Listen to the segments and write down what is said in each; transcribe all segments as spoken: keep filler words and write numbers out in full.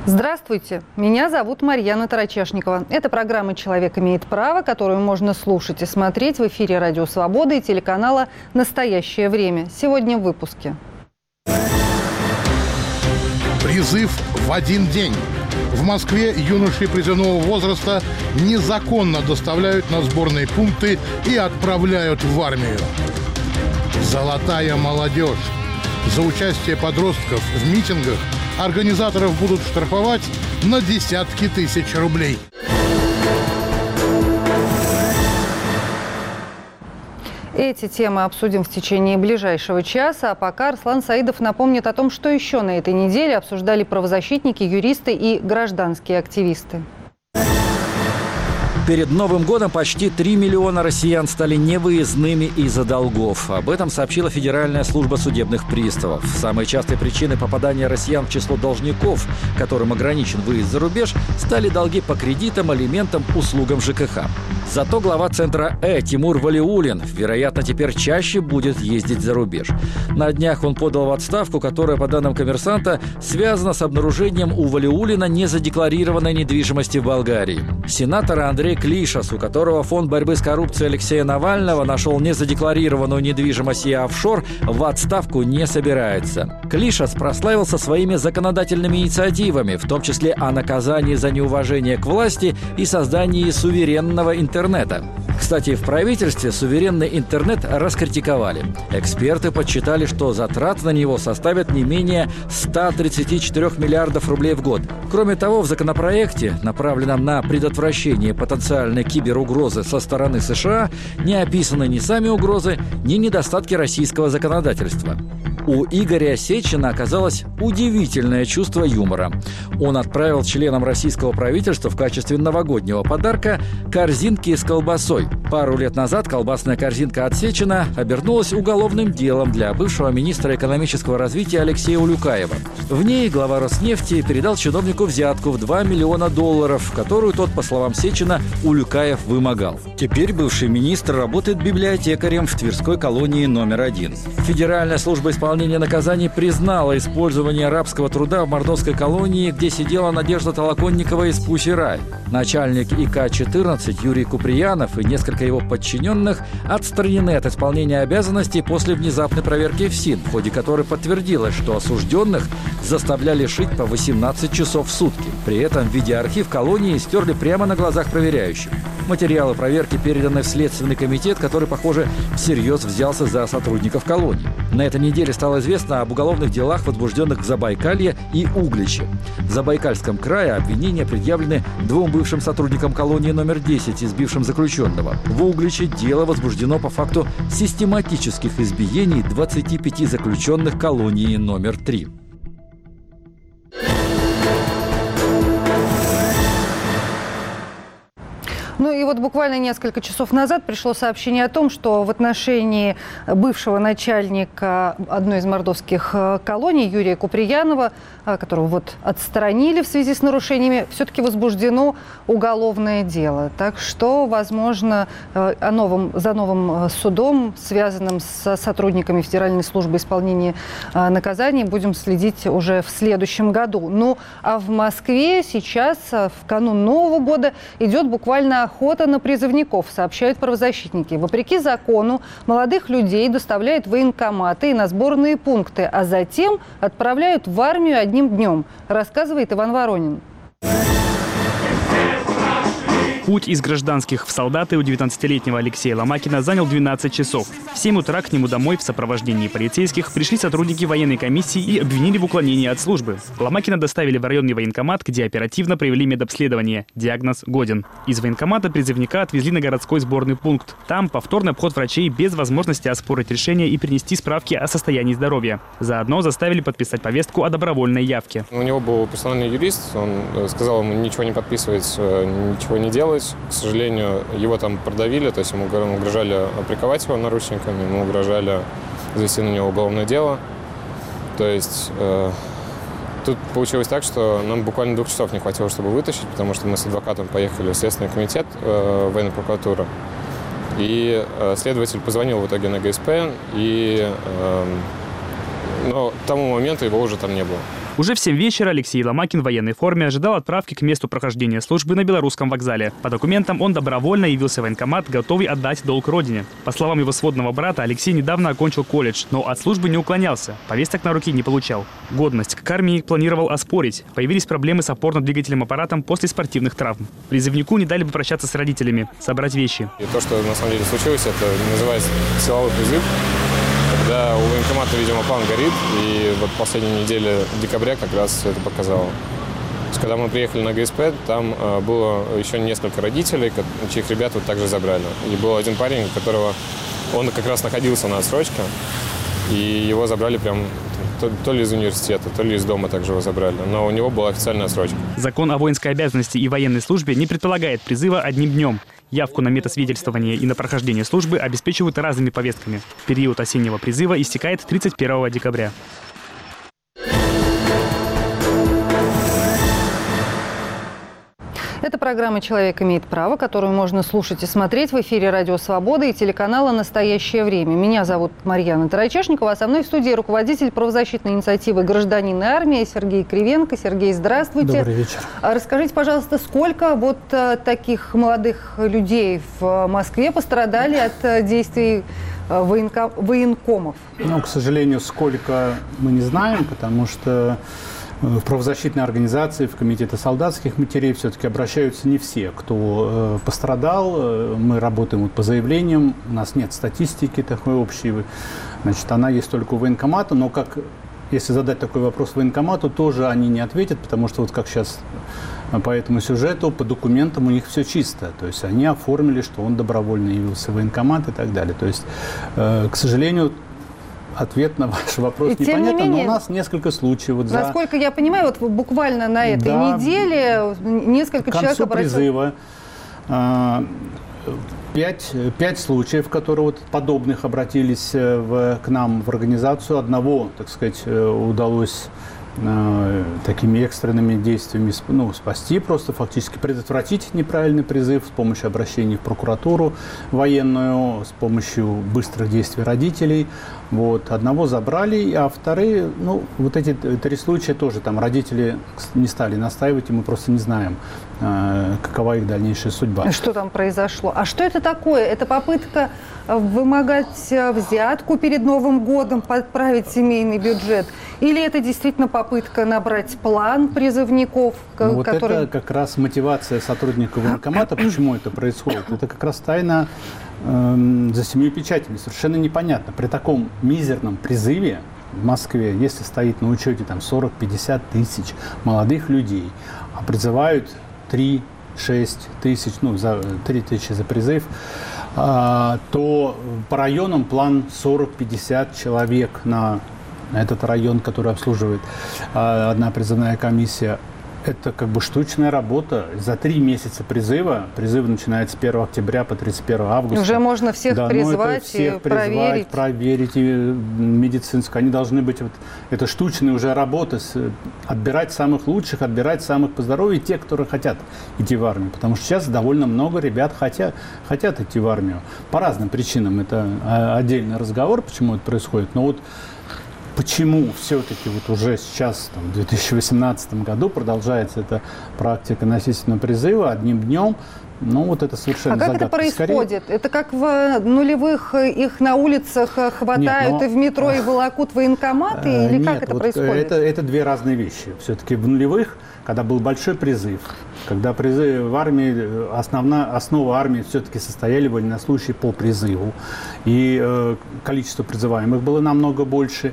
Здравствуйте, меня зовут Марьяна Тарачешникова. Это программа «Человек имеет право», которую можно слушать и смотреть в эфире Радио Свобода и телеканала «Настоящее время». Сегодня в выпуске. Призыв в один день. В Москве юношей призывного возраста незаконно доставляют на сборные пункты и отправляют в армию. Золотая молодежь. За участие подростков в митингах организаторов будут штрафовать на десятки тысяч рублей. Эти темы обсудим в течение ближайшего часа. А пока Арслан Саидов напомнит о том, что еще на этой неделе обсуждали правозащитники, юристы и гражданские активисты. Перед Новым годом почти три миллиона россиян стали невыездными из-за долгов. Об этом сообщила Федеральная служба судебных приставов. Самой частой причиной попадания россиян в число должников, которым ограничен выезд за рубеж, стали долги по кредитам, алиментам, услугам ЖКХ. Зато глава центра Э Тимур Валиуллин, вероятно, теперь чаще будет ездить за рубеж. На днях он подал в отставку, которая, по данным «Коммерсанта», связана с обнаружением у Валиуллина незадекларированной недвижимости в Болгарии. Сенатор Андрей Клишас, у которого фонд борьбы с коррупцией Алексея Навального нашел незадекларированную недвижимость и офшор, в отставку не собирается. Клишас прославился своими законодательными инициативами, в том числе о наказании за неуважение к власти и создании суверенного интернета. Кстати, в правительстве суверенный интернет раскритиковали. Эксперты подсчитали, что затраты на него составят не менее ста тридцати четырёх миллиардов рублей в год. Кроме того, в законопроекте, направленном на предотвращение потенциальной киберугрозы со стороны США, не описаны ни сами угрозы, ни недостатки российского законодательства. У Игоря Сечина оказалось удивительное чувство юмора. Он отправил членам российского правительства в качестве новогоднего подарка корзинки с колбасой. Пару лет назад колбасная корзинка от Сечина обернулась уголовным делом для бывшего министра экономического развития Алексея Улюкаева. В ней глава Роснефти передал чиновнику взятку в два миллиона долларов, которую тот, по словам Сечина, Улюкаев вымогал. Теперь бывший министр работает библиотекарем в Тверской колонии номер один. Федеральная служба исполнения наказаний признала использование рабского труда в мордовской колонии, где сидела Надежда Толоконникова из Пусси Рай. Начальник И К четырнадцать Юрий Куприянов и несколько его подчиненных отстранены от исполнения обязанностей после внезапной проверки ФСИН, в ходе которой подтвердилось, что осужденных заставляли шить по восемнадцать часов в сутки. При этом видеоархив колонии стерли прямо на глазах проверяющих. Материалы проверки переданы в Следственный комитет, который, похоже, всерьез взялся за сотрудников колонии. На этой неделе стало известно об уголовных делах, возбужденных в Забайкалье и Угличе. В Забайкальском крае обвинения предъявлены двум бывшим сотрудникам колонии номер десять, избившим заключенного. В Угличе дело возбуждено по факту систематических избиений двадцати пяти заключенных колонии номер три. Ну и вот буквально несколько часов назад пришло сообщение о том, что в отношении бывшего начальника одной из мордовских колоний Юрия Куприянова, которого вот отстранили в связи с нарушениями, все-таки возбуждено уголовное дело. Так что, возможно, о новом, за новым судом, связанным с сотрудниками Федеральной службы исполнения наказаний, будем следить уже в следующем году. Ну а в Москве сейчас, в канун Нового года, идет буквально охота на призывников, сообщают правозащитники. Вопреки закону, молодых людей доставляют в военкоматы и на сборные пункты, а затем отправляют в армию одним днем, рассказывает Иван Воронин. Путь из гражданских в солдаты у девятнадцатилетнего Алексея Ломакина занял двенадцать часов. В семь утра к нему домой в сопровождении полицейских пришли сотрудники военной комиссии и обвинили в уклонении от службы. Ломакина доставили в районный военкомат, где оперативно провели медобследование. Диагноз годен. Из военкомата призывника отвезли на городской сборный пункт. Там повторный обход врачей без возможности оспорить решение и принести справки о состоянии здоровья. Заодно заставили подписать повестку о добровольной явке. У него был персональный юрист, он сказал ему ничего не подписывать, ничего не делать. К сожалению, его там продавили, то есть ему угрожали приковать его наручниками, ему угрожали завести на него уголовное дело. То есть э, тут получилось так, что нам буквально двух часов не хватило, чтобы вытащить, потому что мы с адвокатом поехали в Следственный комитет э, военной прокуратуры. И э, следователь позвонил в итоге на ГСП, и, э, но к тому моменту его уже там не было. Уже в семь вечера Алексей Ломакин в военной форме ожидал отправки к месту прохождения службы на Белорусском вокзале. По документам он добровольно явился в военкомат, готовый отдать долг родине. По словам его сводного брата, Алексей недавно окончил колледж, но от службы не уклонялся, повесток на руки не получал. Годность к армии планировал оспорить. Появились проблемы с опорно-двигательным аппаратом после спортивных травм. Призывнику не дали попрощаться с родителями, собрать вещи. И то, что на самом деле случилось, это называется силовой призыв. Когда у военкомата, видимо, план горит, и вот последней неделе декабря как раз это показало. То есть, когда мы приехали на ГСП, там э, было еще несколько родителей, чьих ребят вот также забрали. И был один парень, у которого он как раз находился на отсрочке, и его забрали прям то, то ли из университета, то ли из дома также его забрали. Но у него была официальная отсрочка. Закон о воинской обязанности и военной службе не предполагает призыва одним днем. Явку на метасвидетельствование и на прохождение службы обеспечивают разными повестками. Период осеннего призыва истекает тридцать первого декабря. Это программа «Человек имеет право», которую можно слушать и смотреть в эфире «Радио Свобода» и телеканала «Настоящее время». Меня зовут Марьяна Тарачешникова, а со мной в студии руководитель правозащитной инициативы «Гражданин и армия» Сергей Кривенко. Сергей, здравствуйте. Добрый вечер. Расскажите, пожалуйста, сколько вот таких молодых людей в Москве пострадали от действий военко... военкомов? Ну, к сожалению, сколько мы не знаем, потому что в правозащитные организации, в комитеты солдатских матерей все-таки обращаются не все, кто э, пострадал. Мы работаем вот по заявлениям, у нас нет статистики такой общей. Значит, она есть только у военкомата, но как, если задать такой вопрос военкомату, тоже они не ответят, потому что вот как сейчас по этому сюжету, по документам у них все чисто. То есть они оформили, что он добровольно явился в военкомат и так далее. То есть, э, к сожалению, ответ на ваш вопрос и непонятен, не менее, но у нас несколько случаев. Вот за... Насколько я понимаю, вот буквально на этой да, неделе несколько к концу человек обратилось... призыва э, пять, пять случаев, которые вот подобных обратились в, к нам в организацию. Одного, так сказать, удалось э, такими экстренными действиями ну, спасти, просто фактически предотвратить неправильный призыв с помощью обращений в прокуратуру военную, с помощью быстрых действий родителей. Вот. Одного забрали, а вторые, ну, вот эти три случая тоже там родители не стали настаивать, и мы просто не знаем, э, какова их дальнейшая судьба. Что там произошло? А что это такое? Это попытка вымогать взятку перед Новым годом, подправить семейный бюджет? Или это действительно попытка набрать план призывников, ну, вот который... это как раз мотивация сотрудников военкомата, почему это происходит. Это как раз тайна э, за семью печатями. Совершенно непонятно. При таком мизерном призыве в Москве, если стоит на учете там сорок-пятьдесят тысяч молодых людей, а призывают три-шесть тысяч, ну, за три тысячи за призыв, а, то по районам план сорок-пятьдесят человек на этот район, который обслуживает а, одна призывная комиссия. Это как бы штучная работа. За три месяца призыва, призыв начинается с первого октября по тридцать первого августа. Уже можно всех да, призвать всех и призвать, проверить. проверить и медицинскую. Они должны быть, вот, это штучная уже работа, с, отбирать самых лучших, отбирать самых по здоровью, те, которые хотят идти в армию. Потому что сейчас довольно много ребят хотят, хотят идти в армию. По разным причинам. Это отдельный разговор, почему это происходит. Но вот почему все-таки вот уже сейчас, там, в две тысячи восемнадцатом году продолжается эта практика насильственного призыва одним днем? Ну, вот это совершенно А как загадка. это происходит? Скорее... Это как в нулевых их на улицах хватают Нет, но... и в метро и волокут военкоматы? Или Нет, как это вот происходит? Это, это две разные вещи. Все-таки в нулевых, когда был большой призыв, когда призыв в армии, основна, основа армии все-таки состояли военнослужащие по призыву, и э, количество призываемых было намного больше,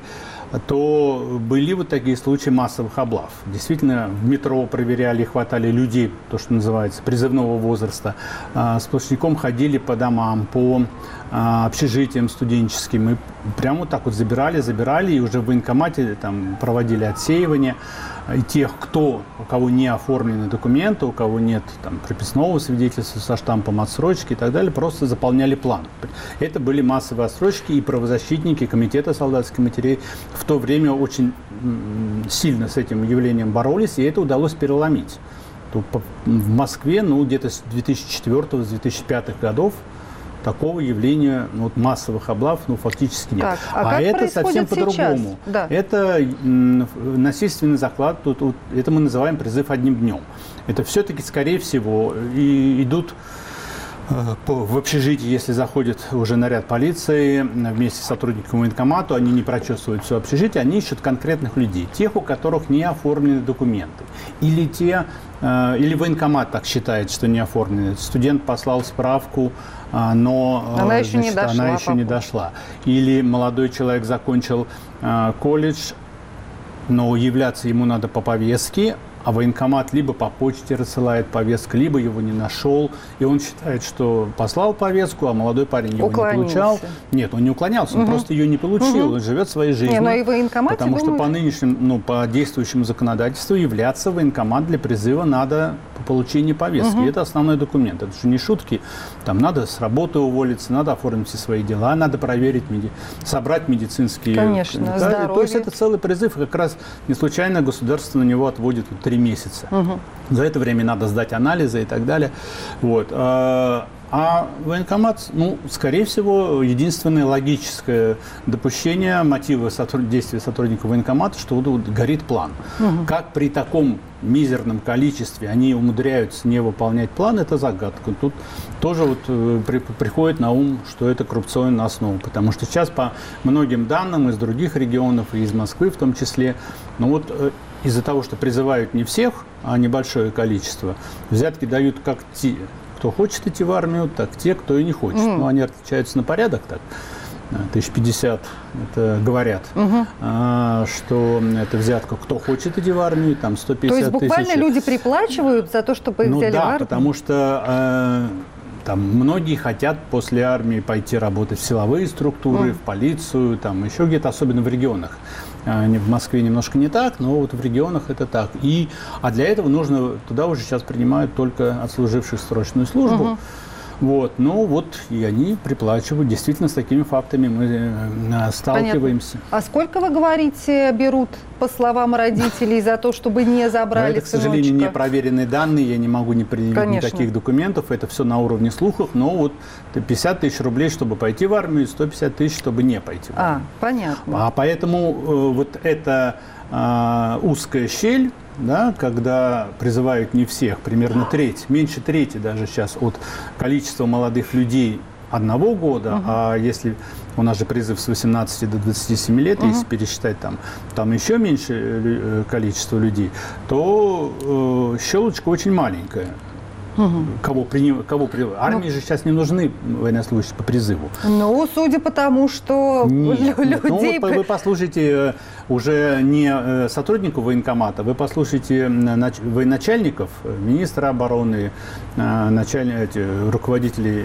то были вот такие случаи массовых облав. Действительно, в метро проверяли, хватали людей, то, что называется, призывного возраста. А, сплошняком ходили по домам, по а, общежитиям студенческим. И прямо вот так вот забирали, забирали, и уже в военкомате там проводили отсеивание. И тех, кто, у кого не оформлены документы, у кого нет там, прописного свидетельства со штампом отсрочки и так далее, просто заполняли план. Это были массовые отсрочки, и правозащитники комитета солдатских матерей в то время очень сильно с этим явлением боролись, и это удалось переломить. В Москве, ну, где-то с две тысячи четвёртого - две тысячи пятого годов такого явления ну, вот массовых облав ну, фактически нет. Так, а а как это совсем происходит по-другому. Да. Это м, насильственный заклад, тут, вот, это мы называем призыв одним днем. Это все-таки, скорее всего, и идут в общежитии, если заходит уже наряд полиции вместе с сотрудником военкомата, они не прочесывают все общежитие, они ищут конкретных людей, тех, у которых не оформлены документы. Или те, или военкомат так считает, что не оформлены. Студент послал справку, но она еще, значит, не, дошла, она еще не дошла. Или молодой человек закончил колледж, но являться ему надо по повестке, а военкомат либо по почте рассылает повестку, либо его не нашел, и он считает, что послал повестку, а молодой парень его уклонился. не получал. Нет, он не уклонялся, он угу. просто ее не получил, угу. он живет своей жизнью. Не, но и военкомат, потому думаю... что по нынешнему, ну, по действующему законодательству являться в военкомат для призыва надо по получению повестки. Угу. Это основной документ. Это же не шутки. Там надо с работы уволиться, надо оформить все свои дела, надо проверить, меди... собрать медицинские... Конечно, да, здоровье. То есть это целый призыв, и как раз не случайно государство на него отводит вот, три месяца. Угу. За это время надо сдать анализы и так далее. Вот. А военкомат, ну, скорее всего, единственное логическое допущение, мотива сотруд... действия сотрудника военкомата, что вот, вот горит план. Угу. Как при таком мизерном количестве они умудряются не выполнять план, это загадка. Тут тоже вот при, приходит на ум, что это коррупционная основа, потому что сейчас по многим данным из других регионов, и из Москвы в том числе, ну вот из-за того, что призывают не всех, а небольшое количество, взятки дают как те, кто хочет идти в армию, так те, кто и не хочет. Mm. Ну, они отличаются на порядок так. тысяча пятьдесят, это говорят, угу. а, что это взятка, кто хочет идти в армию, там сто пятьдесят тысяч. То есть буквально тысяч. люди приплачивают за то, чтобы их ну, взяли да, в армию? потому что э, там многие хотят после армии пойти работать в силовые структуры, mm. в полицию, там еще где-то, особенно в регионах. В Москве немножко не так, но вот в регионах это так. И, а для этого нужно, туда уже сейчас принимают только отслуживших срочную службу. Угу. Вот, ну вот и они приплачивают. Действительно, с такими фактами мы сталкиваемся. Понятно. А сколько, вы говорите, берут, по словам родителей, за то, чтобы не забрали это, к сожалению, сыночка? не проверенные данные, я не могу не предъявить Конечно. никаких документов. Это все на уровне слухов, но вот пятьдесят тысяч рублей, чтобы пойти в армию, и сто пятьдесят тысяч, чтобы не пойти в армию. А, понятно. А поэтому э, вот эта э, узкая щель, да, когда призывают не всех, примерно треть, меньше трети даже сейчас от количества молодых людей одного года, uh-huh. а если у нас же призыв с восемнадцати до двадцати семи лет, uh-huh. если пересчитать там, там еще меньше количество людей, то э, щелочка очень маленькая. Угу. Кого приним... Кого при... Армии ну, же сейчас не нужны военнослужащие по призыву. Ну, судя по тому, что Нет. людей... Ну, вы послушайте уже не сотрудников военкомата, вы послушайте военачальников, министра обороны, началь... руководителей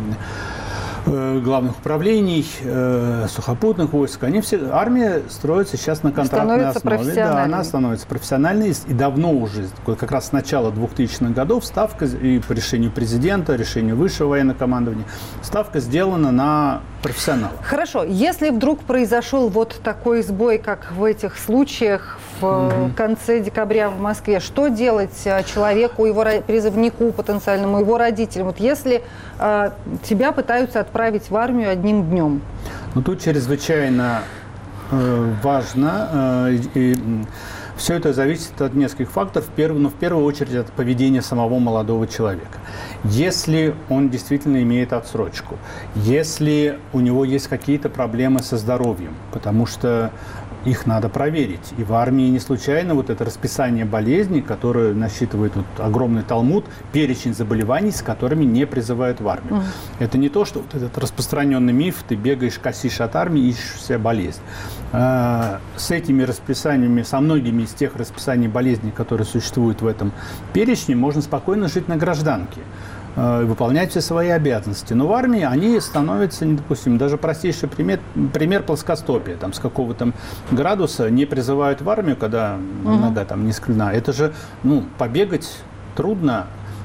главных управлений, э, сухопутных войск, они все, армия строится сейчас на контрактной основе. Да, она становится профессиональной и давно уже, как раз с начала двухтысячных годов, ставка и по решению президента, решению высшего военного командования, ставка сделана на профессионалов. Хорошо, если вдруг произошел вот такой сбой, как в этих случаях в mm-hmm. конце декабря в Москве, что делать человеку, его призывнику потенциальному, его родителям? Вот если э, тебя пытаются отправить в армию одним днем? Ну, тут чрезвычайно э, важно, э, и, все это зависит от нескольких факторов, но ну, в первую очередь от поведения самого молодого человека. Если он действительно имеет отсрочку, если у него есть какие-то проблемы со здоровьем, потому что их надо проверить. И в армии не случайно вот это расписание болезней, которое насчитывает вот огромный талмуд, перечень заболеваний, с которыми не призывают в армию. Mm. Это не то, что вот этот распространенный миф, ты бегаешь, косишь от армии, ищешь себе болезнь. А, с этими расписаниями, со многими из тех расписаний болезней, которые существуют в этом перечне, можно спокойно жить на гражданке, выполнять все свои обязанности. Но в армии они становятся недопустимыми. Даже простейший пример, пример плоскостопия. Там, с какого-то градуса не призывают в армию, когда угу. нога там не скользна. Это же ну, побегать трудно.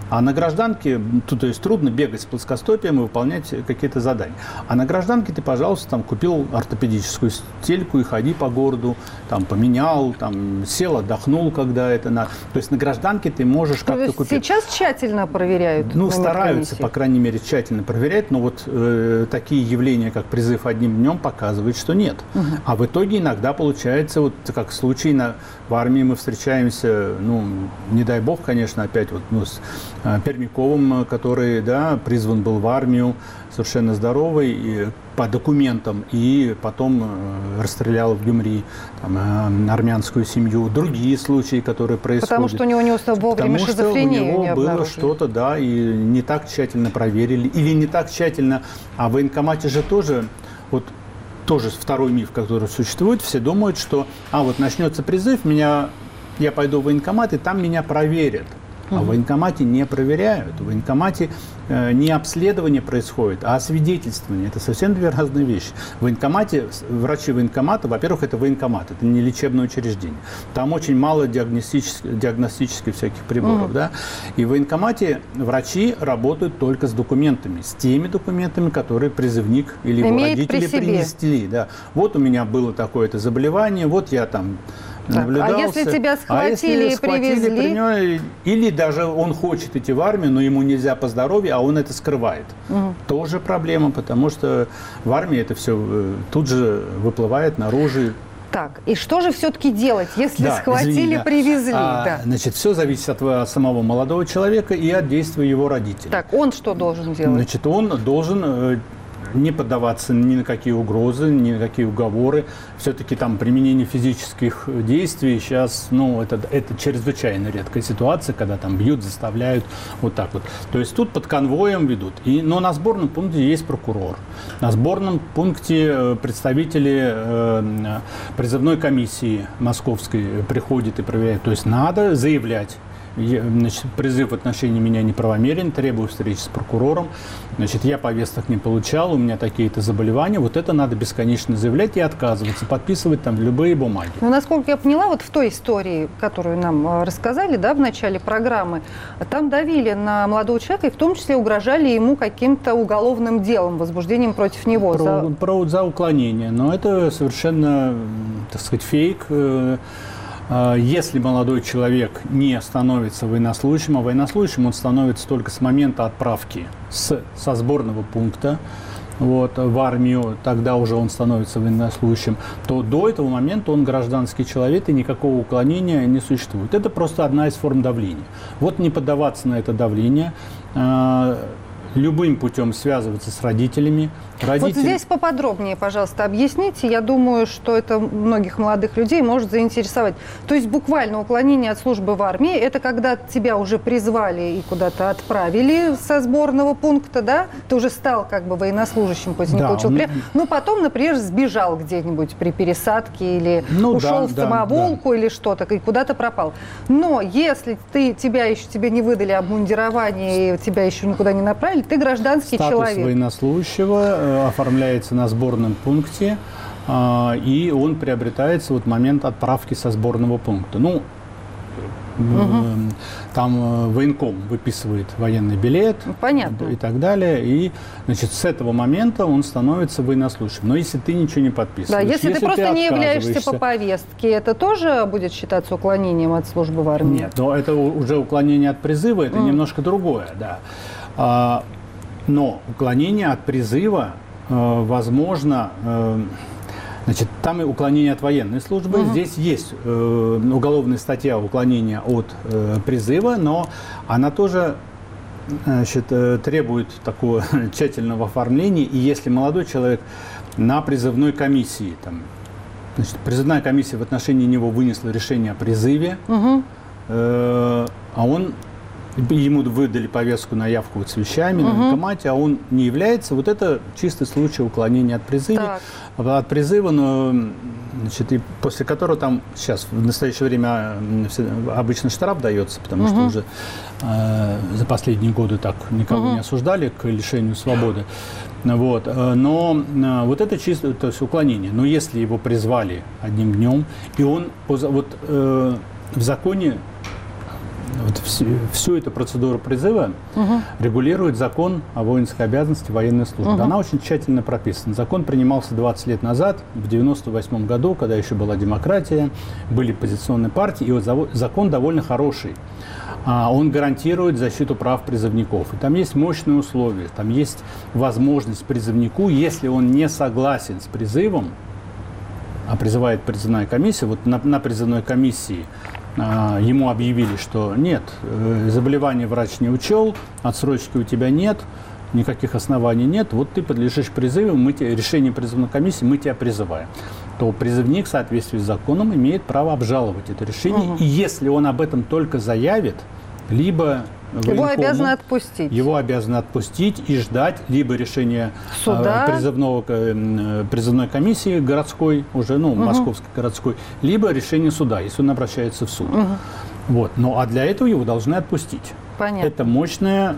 А на гражданке, то есть трудно бегать с плоскостопием и выполнять какие-то задания. А на гражданке ты, пожалуйста, там купил ортопедическую стельку и ходи по городу, там поменял, там сел, отдохнул, когда это надо. То есть на гражданке ты можешь как-то купить. Сейчас тщательно проверяют? Ну, стараются, по крайней мере, тщательно проверять, но вот э, такие явления, как призыв одним днем, показывают, что нет. Угу. А в итоге иногда получается, вот как в случае на, в армии мы встречаемся, ну, не дай бог, конечно, опять вот ну, с э, Пермяковым, который, да, призван был в армию, совершенно здоровый, и по документам, и потом э, расстрелял в Гюмри там, э, армянскую семью. Другие случаи, которые происходят. Потому что у него не вовремя шизофрения не обнаружили. Потому что у него было что-то, да, и не так тщательно проверили. Или не так тщательно. А в военкомате же тоже, вот тоже второй миф, который существует, все думают, что, а вот начнется призыв, меня, я пойду в военкомат, и там меня проверят. А в военкомате не проверяют. В военкомате э, не обследование происходит, а освидетельствование. Это совсем две разные вещи. В военкомате, врачи военкомата, во-первых, это военкомат, это не лечебное учреждение. Там очень мало диагностических, диагностических всяких приборов. Mm-hmm. Да? И в военкомате врачи работают только с документами, с теми документами, которые призывник или его родители принесли. Да. Вот у меня было такое-то заболевание, вот я там... Так, а если тебя схватили а если и привезли? При нем, или даже он хочет идти в армию, но ему нельзя по здоровью, а он это скрывает. Угу. Тоже проблема, потому что в армии это все тут же выплывает наружу. Так, и что же все-таки делать, если да, схватили, извини, да. привезли? А, да. Значит, все зависит от, от самого молодого человека и от действия его родителей. Так, он что должен делать? Значит, он должен... не поддаваться ни на какие угрозы, ни на какие уговоры. Все-таки там применение физических действий сейчас, ну, это, это чрезвычайно редкая ситуация, когда там бьют, заставляют, вот так вот. То есть тут под конвоем ведут. И, но на сборном пункте есть прокурор. На сборном пункте представители э, призывной комиссии московской приходят и проверяют. То есть надо заявлять. Значит, призыв в отношении меня неправомерен, требую встречи с прокурором. Значит, я повесток не получал, у меня такие-то заболевания. Вот это надо бесконечно заявлять и отказываться, подписывать там любые бумаги. Ну, насколько я поняла, вот в той истории, которую нам рассказали, да, в начале программы, там давили на молодого человека и в том числе угрожали ему каким-то уголовным делом, возбуждением против него. Про, за... Про, за уклонение. Но это совершенно, так сказать, фейк. Если молодой человек не становится военнослужащим, а военнослужащим он становится только с момента отправки с, со сборного пункта вот, в армию, тогда уже он становится военнослужащим, то до этого момента он гражданский человек и никакого уклонения не существует. Это просто одна из форм давления. Вот не поддаваться на это давление, любым путем связываться с родителями. Родители... Вот здесь поподробнее, пожалуйста, объясните. Я думаю, что это многих молодых людей может заинтересовать. То есть буквально уклонение от службы в армии – это когда тебя уже призвали и куда-то отправили со сборного пункта, да? Ты уже стал как бы военнослужащим, хоть не да, получил он... Ну, потом, например, сбежал где-нибудь при пересадке или ну, ушел да, в самоволку да, да. или что-то, и куда-то пропал. Но если ты, тебя еще тебе не выдали обмундирование и тебя еще никуда не направили, ты гражданский Статус человек. Статус военнослужащего оформляется на сборном пункте, и он приобретается вот в момент отправки со сборного пункта. Ну, угу. Там военком выписывает военный билет. Понятно. И так далее. И, значит, с этого момента он становится военнослужащим. Но если ты ничего не подписываешь, да, если, если ты просто ты не являешься по повестке, это тоже будет считаться уклонением от службы в армии? Нет, но это уже уклонение от призыва, это mm. немножко другое, да. Но уклонение от призыва э, возможно, э, значит, там и уклонение от военной службы. Uh-huh. Здесь есть э, уголовная статья уклонения от э, призыва, но она тоже значит, э, требует такого тщательного оформления. И если молодой человек на призывной комиссии, там, значит, призывная комиссия в отношении него вынесла решение о призыве, uh-huh. э, а он ему выдали повестку на явку вот с вещами угу. на военкомате, а он не является. Вот это чистый случай уклонения от призыва. Так. От призыва, но, значит, и после которого там сейчас в настоящее время обычно штраф дается, потому угу. что уже э, за последние годы так никого угу. не осуждали к лишению свободы. Вот. Но э, вот это чисто, то есть уклонение. Но если его призвали одним днем, и он вот э, в законе вот всю, всю эту процедуру призыва угу. регулирует закон о воинской обязанности военной службы. Угу. Она очень тщательно прописана. Закон принимался двадцать лет назад, в девяносто восьмом году, когда еще была демократия, были оппозиционные партии, и вот закон довольно хороший. Он гарантирует защиту прав призывников. И там есть мощные условия, там есть возможность призывнику, если он не согласен с призывом, а призывает призывная комиссия, вот на, на призывной комиссии а, ему объявили, что нет, заболевание врач не учел, отсрочки у тебя нет, никаких оснований нет, вот ты подлежишь призыву, мы тебе, решение призывной комиссии, мы тебя призываем. То призывник в соответствии с законом имеет право обжаловать это решение. Угу. И если он об этом только заявит, либо его обязаны отпустить. Его обязаны отпустить и ждать либо решения суда, призывного, призывной комиссии городской, уже, ну, угу. московской городской, либо решение суда, если он обращается в суд. Угу. Вот. Ну, а для этого его должны отпустить. Понятно. Это мощная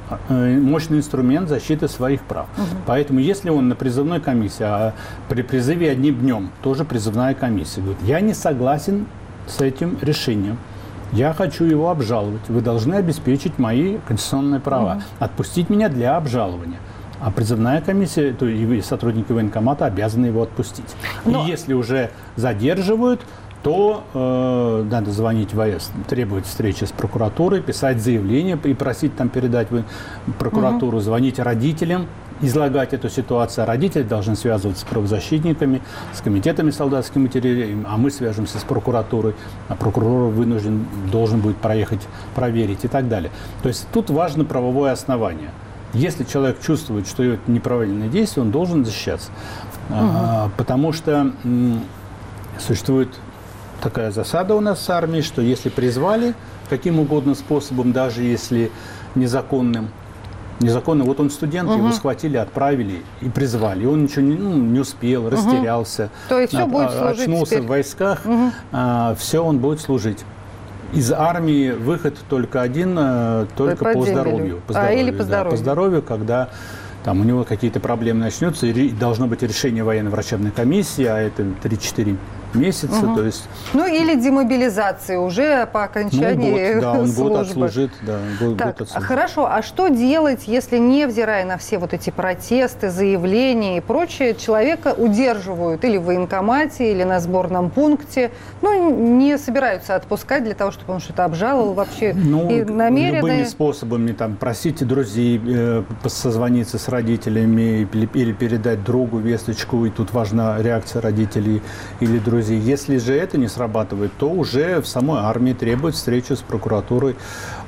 мощный инструмент защиты своих прав. Угу. Поэтому, если он на призывной комиссии, а при призыве одним днем, тоже призывная комиссия, говорит, я не согласен с этим решением, я хочу его обжаловать, вы должны обеспечить мои конституционные права, угу. отпустить меня для обжалования. А призывная комиссия, то и сотрудники военкомата обязаны его отпустить. Но... И если уже задерживают, то э, надо звонить в АЭС, требовать встречи с прокуратурой, писать заявление и просить там передать в прокуратуру, угу. звонить родителям, излагать эту ситуацию. А родители должны связываться с правозащитниками, с комитетами солдатских материалов, а мы свяжемся с прокуратурой, а прокурор вынужден, должен будет проехать, проверить и так далее. То есть тут важно правовое основание. Если человек чувствует, что это неправильное действие, он должен защищаться. Угу. А, потому что м, существует такая засада у нас с армией, что если призвали каким угодно способом, даже если незаконным, незаконно, вот он студент, угу. его схватили, отправили и призвали, и он ничего не, ну, не успел, растерялся, угу. То есть все будет служить очнулся теперь в войсках, угу. а, все, он будет служить. Из армии выход только один, только по, по здоровью. По здоровью, а, или по здоровью. Да, по здоровью, когда там у него какие-то проблемы начнутся, и должно быть решение военно-врачебной комиссии, а это три-четыре месяца, угу. то есть... Ну, или демобилизации уже по окончании ну, год, да, он службы. год отслужит, да, год, так, год отслужит. Хорошо, а что делать, если, невзирая на все вот эти протесты, заявления и прочее, человека удерживают или в военкомате, или на сборном пункте, ну, не собираются отпускать для того, чтобы он что-то обжаловал вообще, ну, и намерены... любыми способами, там, просите друзей э, созвониться с родителями или, или передать другу весточку, и тут важна реакция родителей или друзей. Если же это не срабатывает, то уже в самой армии требует встречу с прокуратурой,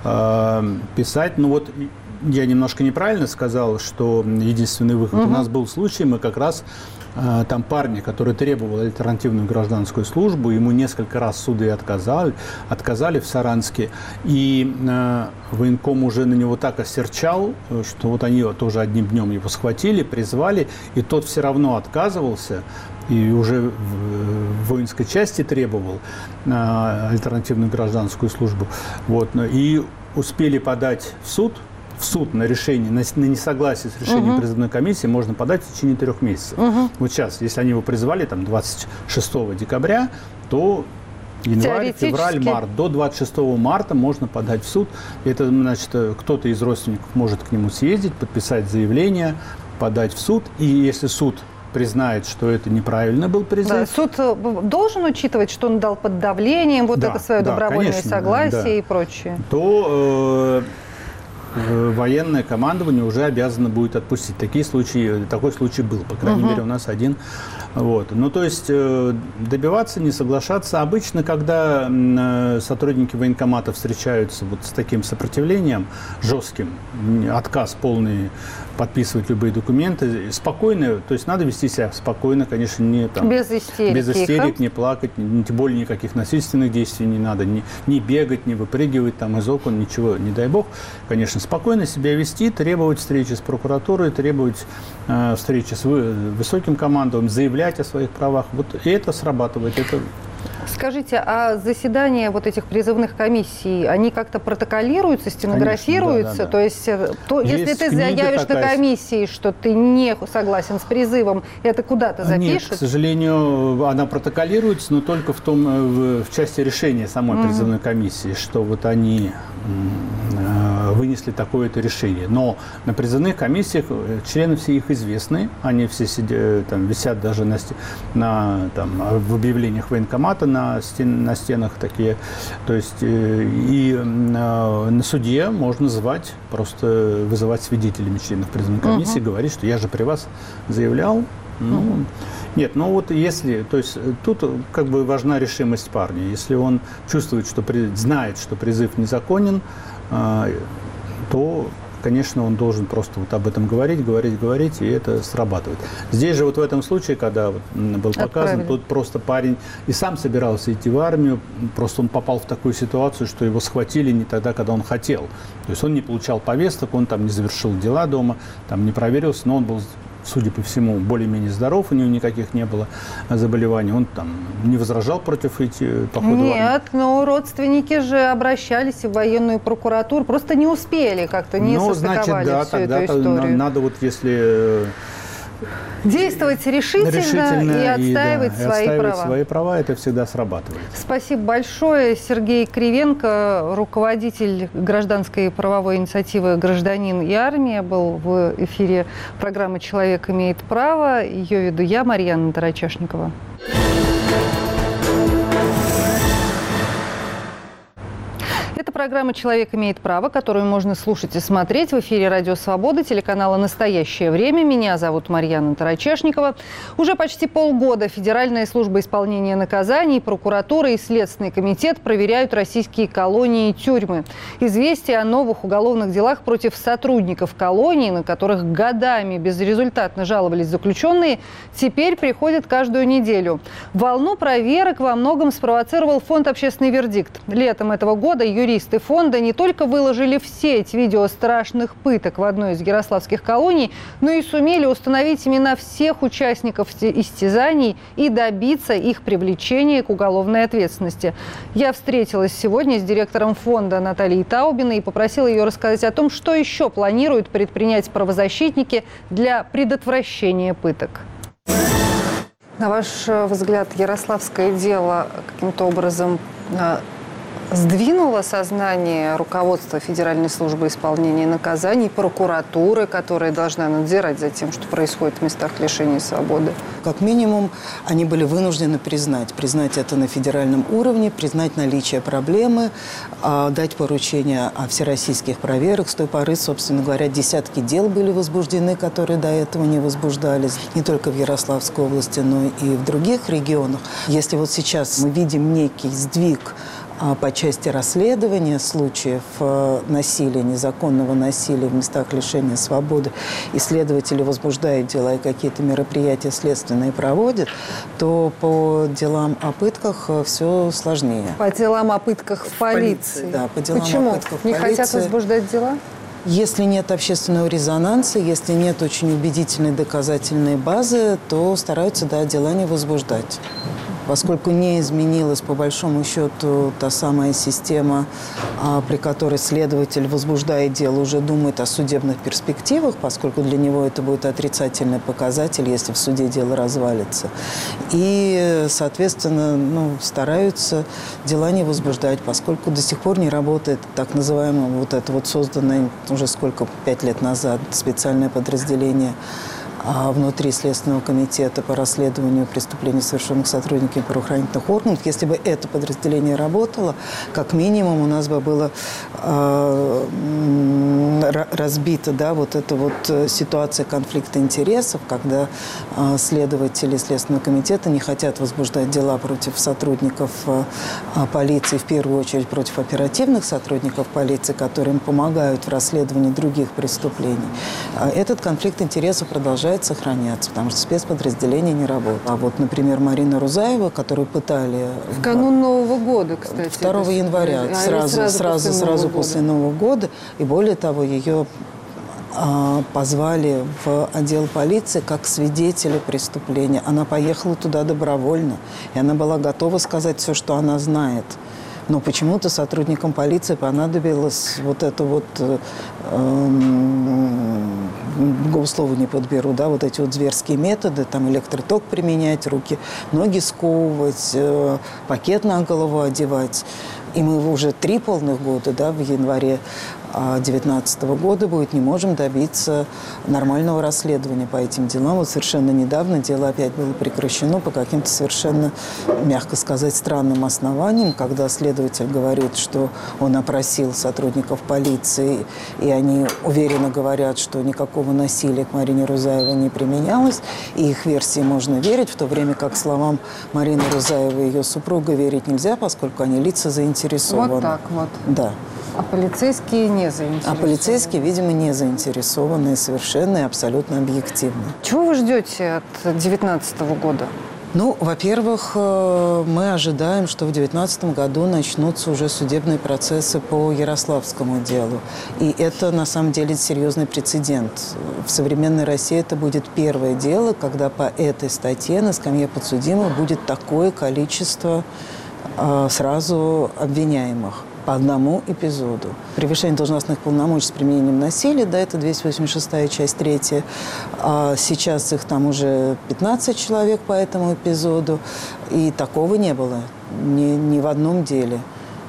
э, писать. Ну вот я немножко неправильно сказал, что единственный выход. Угу. У нас был случай, мы как раз э, там парня, который требовал альтернативную гражданскую службу, ему несколько раз суды отказали, отказали в Саранске, и э, военком уже на него так осерчал, что вот они тоже одним днем его схватили, призвали, и тот все равно отказывался. И уже в воинской части требовал а, альтернативную гражданскую службу. Вот, и успели подать в суд, в суд на решение, на, на несогласие с решением угу. призывной комиссии можно подать в течение трех месяцев. Угу. Вот сейчас, если они его призвали там, двадцать шестого декабря, то январь, февраль, март. До двадцать шестого марта можно подать в суд. Это значит, кто-то из родственников может к нему съездить, подписать заявление, подать в суд. И если суд признает, что это неправильно был призыв. Да, суд должен учитывать, что он дал под давлением, вот да, это свое да, добровольное конечно, согласие да. и прочее. То э, военное командование уже обязано будет отпустить. Такие случаи, такой случай был, по крайней угу. мере, у нас один. Вот. Ну, то есть э, добиваться, не соглашаться. Обычно, когда э, сотрудники военкомата встречаются вот с таким сопротивлением жестким, отказ полный подписывать любые документы, спокойно, то есть надо вести себя спокойно, конечно, не там, без истерик, без истерик не плакать, не, тем более никаких насильственных действий не надо, не, не бегать, не выпрыгивать там из окон, ничего, не дай бог. Конечно, спокойно себя вести, требовать встречи с прокуратурой, требовать э, встречи с вы, высоким командованием, заявлять о своих правах. Вот и это срабатывает, это Скажите, а заседания вот этих призывных комиссий, они как-то протоколируются, стенографируются? Конечно, да, да, да. То есть, то, если ты заявишь такая... на комиссии, что ты не согласен с призывом, это куда ты запишешь? Нет, к сожалению, она протоколируется, но только в, том, в, в части решения самой mm-hmm. призывной комиссии, что вот они э, вынесли такое-то решение. Но на призывных комиссиях члены все их известны, они все сидят, там, висят даже на, на, там, в объявлениях военкомата на, стен, на стенах такие. То есть э, и э, на суде можно звать, просто вызывать свидетелями членов призывной комиссии, uh-huh. говорить, что я же при вас заявлял. Ну, uh-huh. Нет, ну вот если, то есть тут как бы важна решимость парня. Если он чувствует, что при, знает, что призыв незаконен, э, то, конечно, он должен просто вот об этом говорить, говорить, говорить, и это срабатывает. Здесь же вот в этом случае, когда вот был показан, тут просто парень и сам собирался идти в армию, просто он попал в такую ситуацию, что его схватили не тогда, когда он хотел. То есть он не получал повесток, он там не завершил дела дома, там не проверился, но он был, судя по всему, более-менее здоров, у него никаких не было заболеваний. Он там не возражал против идти похода в армию? Нет, но родственники же обращались в военную прокуратуру, просто не успели как-то, не ну, состыковали значит, да, всю эту историю. Надо вот если... Действовать решительно, решительно и отстаивать, и, да, свои, и отстаивать права. свои права, это всегда срабатывает. Спасибо большое. Сергей Кривенко, руководитель гражданской правовой инициативы «Гражданин и армия», был в эфире программы «Человек имеет право». Ее веду я, Марьяна Тарачешникова. Это программа «Человек имеет право», которую можно слушать и смотреть в эфире «Радио Свобода», телеканала «Настоящее время». Меня зовут Марьяна Тарачешникова. Уже почти полгода Федеральная служба исполнения наказаний, прокуратура и Следственный комитет проверяют российские колонии и тюрьмы. Известия о новых уголовных делах против сотрудников колоний, на которых годами безрезультатно жаловались заключенные, теперь приходят каждую неделю. Волну проверок во многом спровоцировал фонд «Общественный вердикт». Летом этого года юристы Юристы фонда не только выложили в сеть видео страшных пыток в одной из ярославских колоний, но и сумели установить имена всех участников истязаний и добиться их привлечения к уголовной ответственности. Я встретилась сегодня с директором фонда Натальей Таубиной и попросила ее рассказать о том, что еще планируют предпринять правозащитники для предотвращения пыток. На ваш взгляд, ярославское дело каким-то образом сдвинуло сознание руководства Федеральной службы исполнения наказаний, прокуратуры, которая должна надзирать за тем, что происходит в местах лишения свободы? Как минимум, они были вынуждены признать. Признать это на федеральном уровне, признать наличие проблемы, дать поручение о всероссийских проверках. С той поры, собственно говоря, десятки дел были возбуждены, которые до этого не возбуждались. Не только в Ярославской области, но и в других регионах. Если вот сейчас мы видим некий сдвиг по части расследования случаев насилия, незаконного насилия в местах лишения свободы, и следователи возбуждают дела и какие-то мероприятия следственные проводят, то по делам о пытках все сложнее. По делам о пытках в полиции? полиции да, по делам Почему? о пытках в Не полиции. хотят возбуждать дела? Если нет общественного резонанса, если нет очень убедительной доказательной базы, то стараются, да, дела не возбуждать. Поскольку не изменилась, по большому счету, та самая система, при которой следователь, возбуждая дело, уже думает о судебных перспективах, поскольку для него это будет отрицательный показатель, если в суде дело развалится. И, соответственно, ну, стараются дела не возбуждать, поскольку до сих пор не работает так называемое вот это вот созданное уже сколько, пять лет назад, специальное подразделение внутри Следственного комитета по расследованию преступлений, совершенных сотрудниками правоохранительных органов. Если бы это подразделение работало, как минимум у нас бы было э, разбита, да, вот эта вот ситуация конфликта интересов, когда э, следователи Следственного комитета не хотят возбуждать дела против сотрудников э, полиции, в первую очередь против оперативных сотрудников полиции, которые им помогают в расследовании других преступлений. Этот конфликт интересов продолжает сохраняться, потому что спецподразделение не работает. А вот, например, Марина Рузаева, которую пытали... В канун Нового года, кстати. второго января, а сразу, сразу, сразу, после, сразу Нового после Нового года. И более того, ее позвали в отдел полиции как свидетеля преступления. Она поехала туда добровольно, и она была готова сказать все, что она знает. Но почему-то сотрудникам полиции понадобилось вот это вот, э, э, слово не подберу, да, вот эти вот зверские методы, там электроток применять, руки, ноги сковывать, э, пакет на голову одевать. И мы уже три полных года, да, в январе две тысячи девятнадцатого года будет, не можем добиться нормального расследования по этим делам. Вот совершенно недавно дело опять было прекращено по каким-то совершенно, мягко сказать, странным основаниям, когда следователь говорит, что он опросил сотрудников полиции, и они уверенно говорят, что никакого насилия к Марине Рузаевой не применялось, и их версии можно верить, в то время как словам Марины Рузаевой и ее супруга верить нельзя, поскольку они лица заинтересованы. Вот так вот. Да. А полицейские не заинтересованы? А полицейские, видимо, не заинтересованы совершенно и абсолютно объективно. Чего вы ждете от две тысячи девятнадцатого года? Ну, во-первых, мы ожидаем, что в две тысячи девятнадцатом году начнутся уже судебные процессы по Ярославскому делу. И это, на самом деле, серьезный прецедент. В современной России это будет первое дело, когда по этой статье на скамье подсудимых будет такое количество э, сразу обвиняемых. По одному эпизоду. Превышение должностных полномочий с применением насилия, да, это двести восемьдесят шестая часть третья. А сейчас их там уже пятнадцать человек по этому эпизоду. И такого не было ни, ни в одном деле.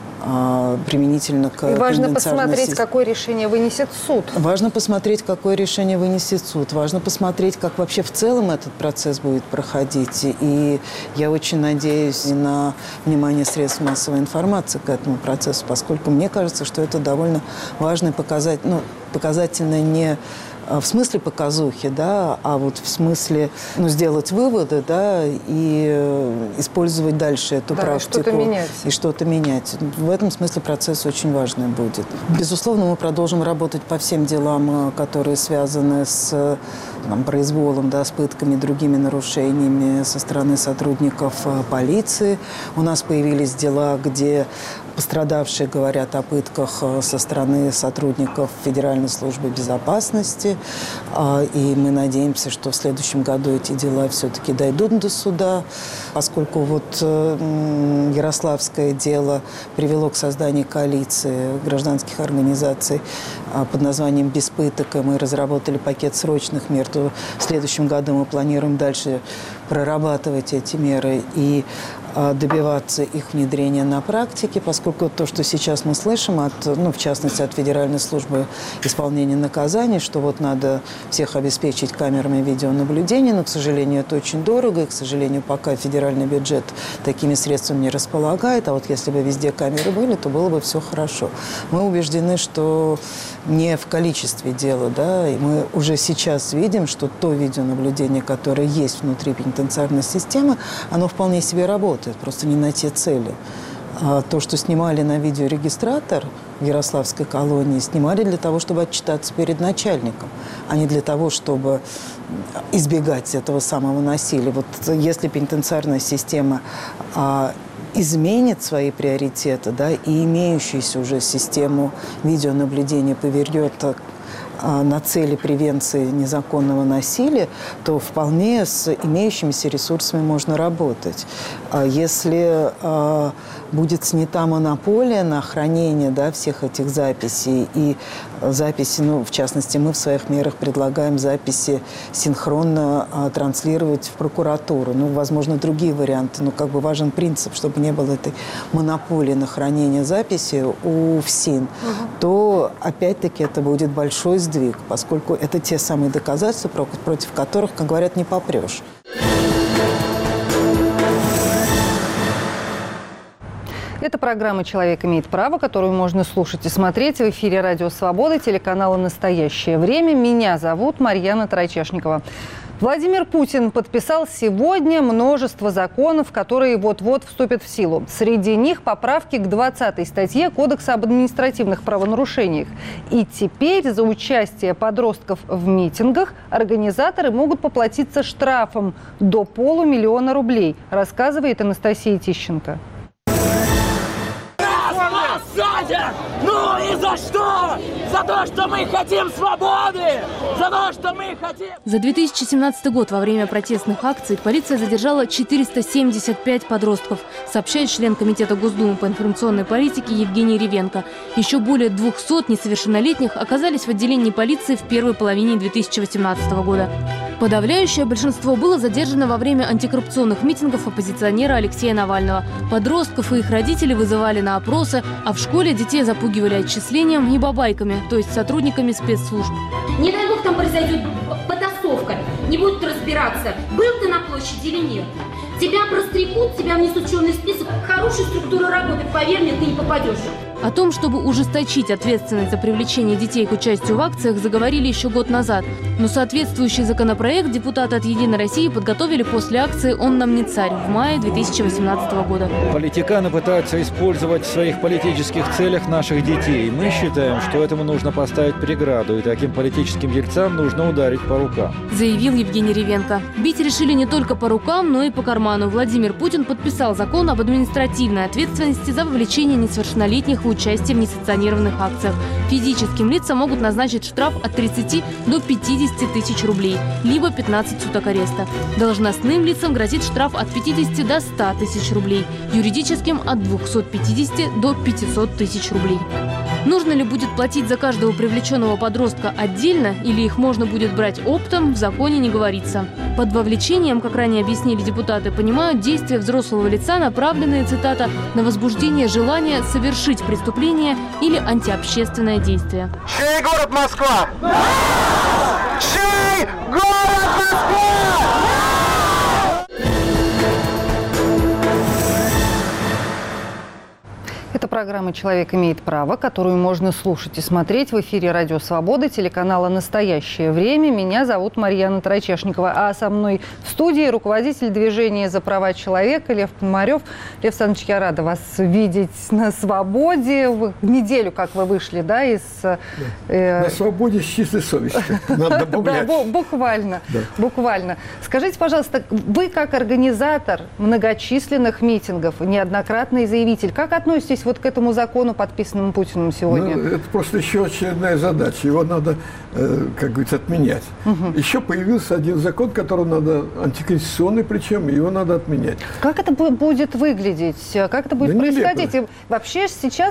А, применительно к И важно посмотреть, системе. какое решение вынесет суд. Важно посмотреть, какое решение вынесет суд. Важно посмотреть, как вообще в целом этот процесс будет проходить. И я очень надеюсь на внимание средств массовой информации к этому процессу, поскольку мне кажется, что это довольно важный показатель, ну, показательно не в смысле показухи, да, а вот в смысле, ну, сделать выводы, да, и использовать дальше эту да, практику. И что-то менять. И что-то менять. В этом смысле процесс очень важный будет. Безусловно, мы продолжим работать по всем делам, которые связаны с там, произволом, да, с пытками, другими нарушениями со стороны сотрудников полиции. У нас появились дела, где пострадавшие говорят о пытках со стороны сотрудников Федеральной службы безопасности. И мы надеемся, что в следующем году эти дела все-таки дойдут до суда, поскольку вот ярославское дело привело к созданию коалиции гражданских организаций под названием «Без пыток», и мы разработали пакет срочных мер, то в следующем году мы планируем дальше прорабатывать эти меры и добиваться их внедрения на практике, поскольку то, что сейчас мы слышим, от, ну, в частности, от Федеральной службы исполнения наказаний, что вот надо всех обеспечить камерами видеонаблюдения, но, к сожалению, это очень дорого, и, к сожалению, пока федеральный бюджет такими средствами не располагает, а вот если бы везде камеры были, то было бы все хорошо. Мы убеждены, что не в количестве дело, да, и мы уже сейчас видим, что то видеонаблюдение, которое есть внутри пенитенциарной системы, оно вполне себе работает, просто не на те цели. А то, что снимали на видеорегистратор в Ярославской колонии, снимали для того, чтобы отчитаться перед начальником, а не для того, чтобы избегать этого самого насилия. Вот если пенитенциарная система а, изменит свои приоритеты, да, и имеющуюся уже систему видеонаблюдения повернет на цели превенции незаконного насилия, то вполне с имеющимися ресурсами можно работать. Если будет снята монополия на хранение, да, всех этих записей, и записи, ну, в частности, мы в своих мерах предлагаем записи синхронно транслировать в прокуратуру. Ну, возможно, другие варианты, но как бы важен принцип, чтобы не было этой монополии на хранение записи у ФСИН, угу. то, опять-таки, это будет большой сдвиг, поскольку это те самые доказательства, против которых, как говорят, не попрешь. Это программа «Человек имеет право», которую можно слушать и смотреть в эфире «Радио Свобода», телеканала «Настоящее время». Меня зовут Марьяна Тройчешникова. Владимир Путин подписал сегодня множество законов, которые вот-вот вступят в силу. Среди них поправки к двадцатой статье Кодекса об административных правонарушениях. И теперь за участие подростков в митингах организаторы могут поплатиться штрафом до полумиллиона рублей, рассказывает Анастасия Тищенко. Нас посадят! Но Ну и за что? За то, что мы хотим свободы! За то, что мы хотим... За две тысячи семнадцатый год во время протестных акций полиция задержала четыреста семьдесят пять подростков, сообщает член Комитета Госдумы по информационной политике Евгений Ревенко. Еще более двухсот несовершеннолетних оказались в отделении полиции в первой половине две тысячи восемнадцатого года. Подавляющее большинство было задержано во время антикоррупционных митингов оппозиционера Алексея Навального. Подростков и их родителей вызывали на опросы, а в школе детей запугивали отчислением и бабайками, то есть сотрудниками спецслужб. Не дай бог там произойдет потасовка, не будут разбираться, был ты на площади или нет. Тебя прострекут, тебя внесут в черный список, хорошей структуры работы, поверь мне, ты не попадешь. О том, чтобы ужесточить ответственность за привлечение детей к участию в акциях, заговорили еще год назад. Но соответствующий законопроект депутаты от «Единой России» подготовили после акции «Он нам не царь» в мае две тысячи восемнадцатого года. Политиканы пытаются использовать в своих политических целях наших детей. Мы считаем, что этому нужно поставить преграду, и таким политическим дельцам нужно ударить по рукам, заявил Евгений Ревенко. Бить решили не только по рукам, но и по карману. Владимир Путин подписал закон об административной ответственности за вовлечение несовершеннолетних в участие в несанкционированных акциях. Физическим лицам могут назначить штраф от тридцати до пятидесяти тысяч рублей, либо пятнадцать суток ареста. Должностным лицам грозит штраф от пятидесяти до ста тысяч рублей, юридическим от двухсот пятидесяти до пятисот тысяч рублей. Нужно ли будет платить за каждого привлеченного подростка отдельно или их можно будет брать оптом, в законе не говорится. Под вовлечением, как ранее объяснили депутаты, понимают действия взрослого лица, направленные, цитата, на возбуждение желания совершить преступление или антиобщественное действие. Чей город Москва? Чей город Москва? Это программа «Человек имеет право», которую можно слушать и смотреть в эфире «Радио Свобода», телеканала «Настоящее время». Меня зовут Марьяна Тарачешникова, а со мной в студии руководитель движения за права человека Лев Пономарев. Лев Александрович, я рада вас видеть на свободе. В неделю, как вы вышли, да, из... Да. Э... На свободе с чистой совестью. Надо добавлять. Да, буквально, буквально. Скажите, пожалуйста, вы как организатор многочисленных митингов, неоднократный заявитель, как относитесь вот к этому закону, подписанному Путиным сегодня? Ну, это просто еще очередная задача. Его надо, э, как говорится, отменять. Угу. Еще появился один закон, который надо, антиконституционный причем, его надо отменять. Как это будет выглядеть? Как это будет да происходить? И вообще сейчас,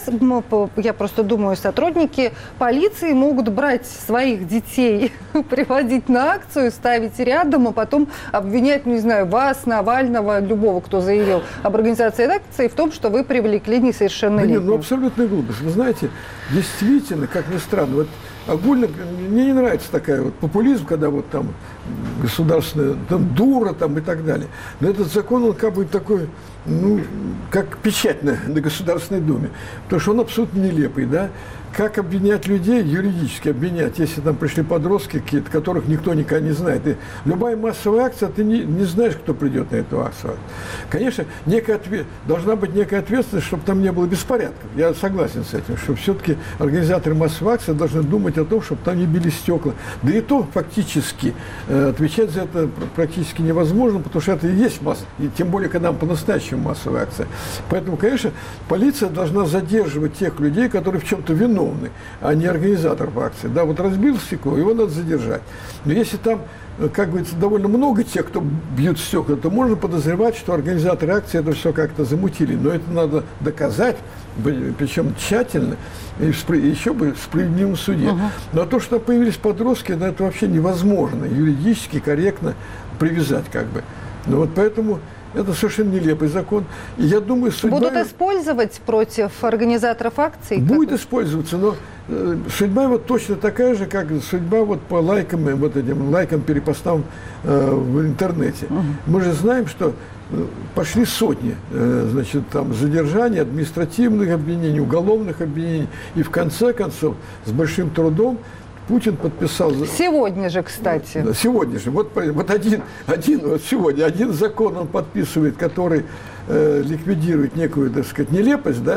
я просто думаю, сотрудники полиции могут брать своих детей, приводить на акцию, ставить рядом, а потом обвинять, не знаю, вас, Навального, любого, кто заявил об организации акции, в том, что вы привлекли несовершеннолетних. Да нет, ну абсолютная глупость. Вы знаете, действительно, как ни странно, вот огульно мне не нравится такая вот популизм, когда вот там государственная там, дура там и так далее. Но этот закон, он как бы такой, ну, как печать на, на Государственной Думе. Потому что он абсолютно нелепый, да. Как обвинять людей, юридически обвинять, если там пришли подростки какие-то, которых никто никогда не знает. И любая массовая акция, ты не, не знаешь, кто придет на эту акцию. Конечно, некая ответ, должна быть некая ответственность, чтобы там не было беспорядков. Я согласен с этим, что все-таки организаторы массовой акции должны думать о том, чтобы там не били стекла. Да и то фактически э, отвечать за это практически невозможно, потому что это и есть масса, и тем более, когда по-настоящему массовая акция. Поэтому, конечно, полиция должна задерживать тех людей, которые в чем-то виновны, а не организатор акции. Да, вот разбил стекло, его надо задержать. Но если там, как говорится, довольно много тех, кто бьют стекла, то можно подозревать, что организаторы акции это все как-то замутили. Но это надо доказать, причем тщательно, и еще бы в справедливом суде. Uh-huh. Но то, что появились подростки, да, это вообще невозможно юридически корректно привязать как бы. Ну вот поэтому... Это совершенно нелепый закон. И я думаю, судьба... Будут использовать против организаторов акций? Будет использоваться, но э, судьба вот точно такая же, как судьба вот по лайкам, вот этим лайкам, перепостам э, в интернете. Угу. Мы же знаем, что э, пошли сотни э, значит, там, задержаний, административных обвинений, уголовных обвинений. И в конце концов, с большим трудом, Путин подписал... Сегодня же, кстати. Да, сегодня же. Вот, вот один, один, вот сегодня один закон он подписывает, который э, ликвидирует некую, так сказать, нелепость, да,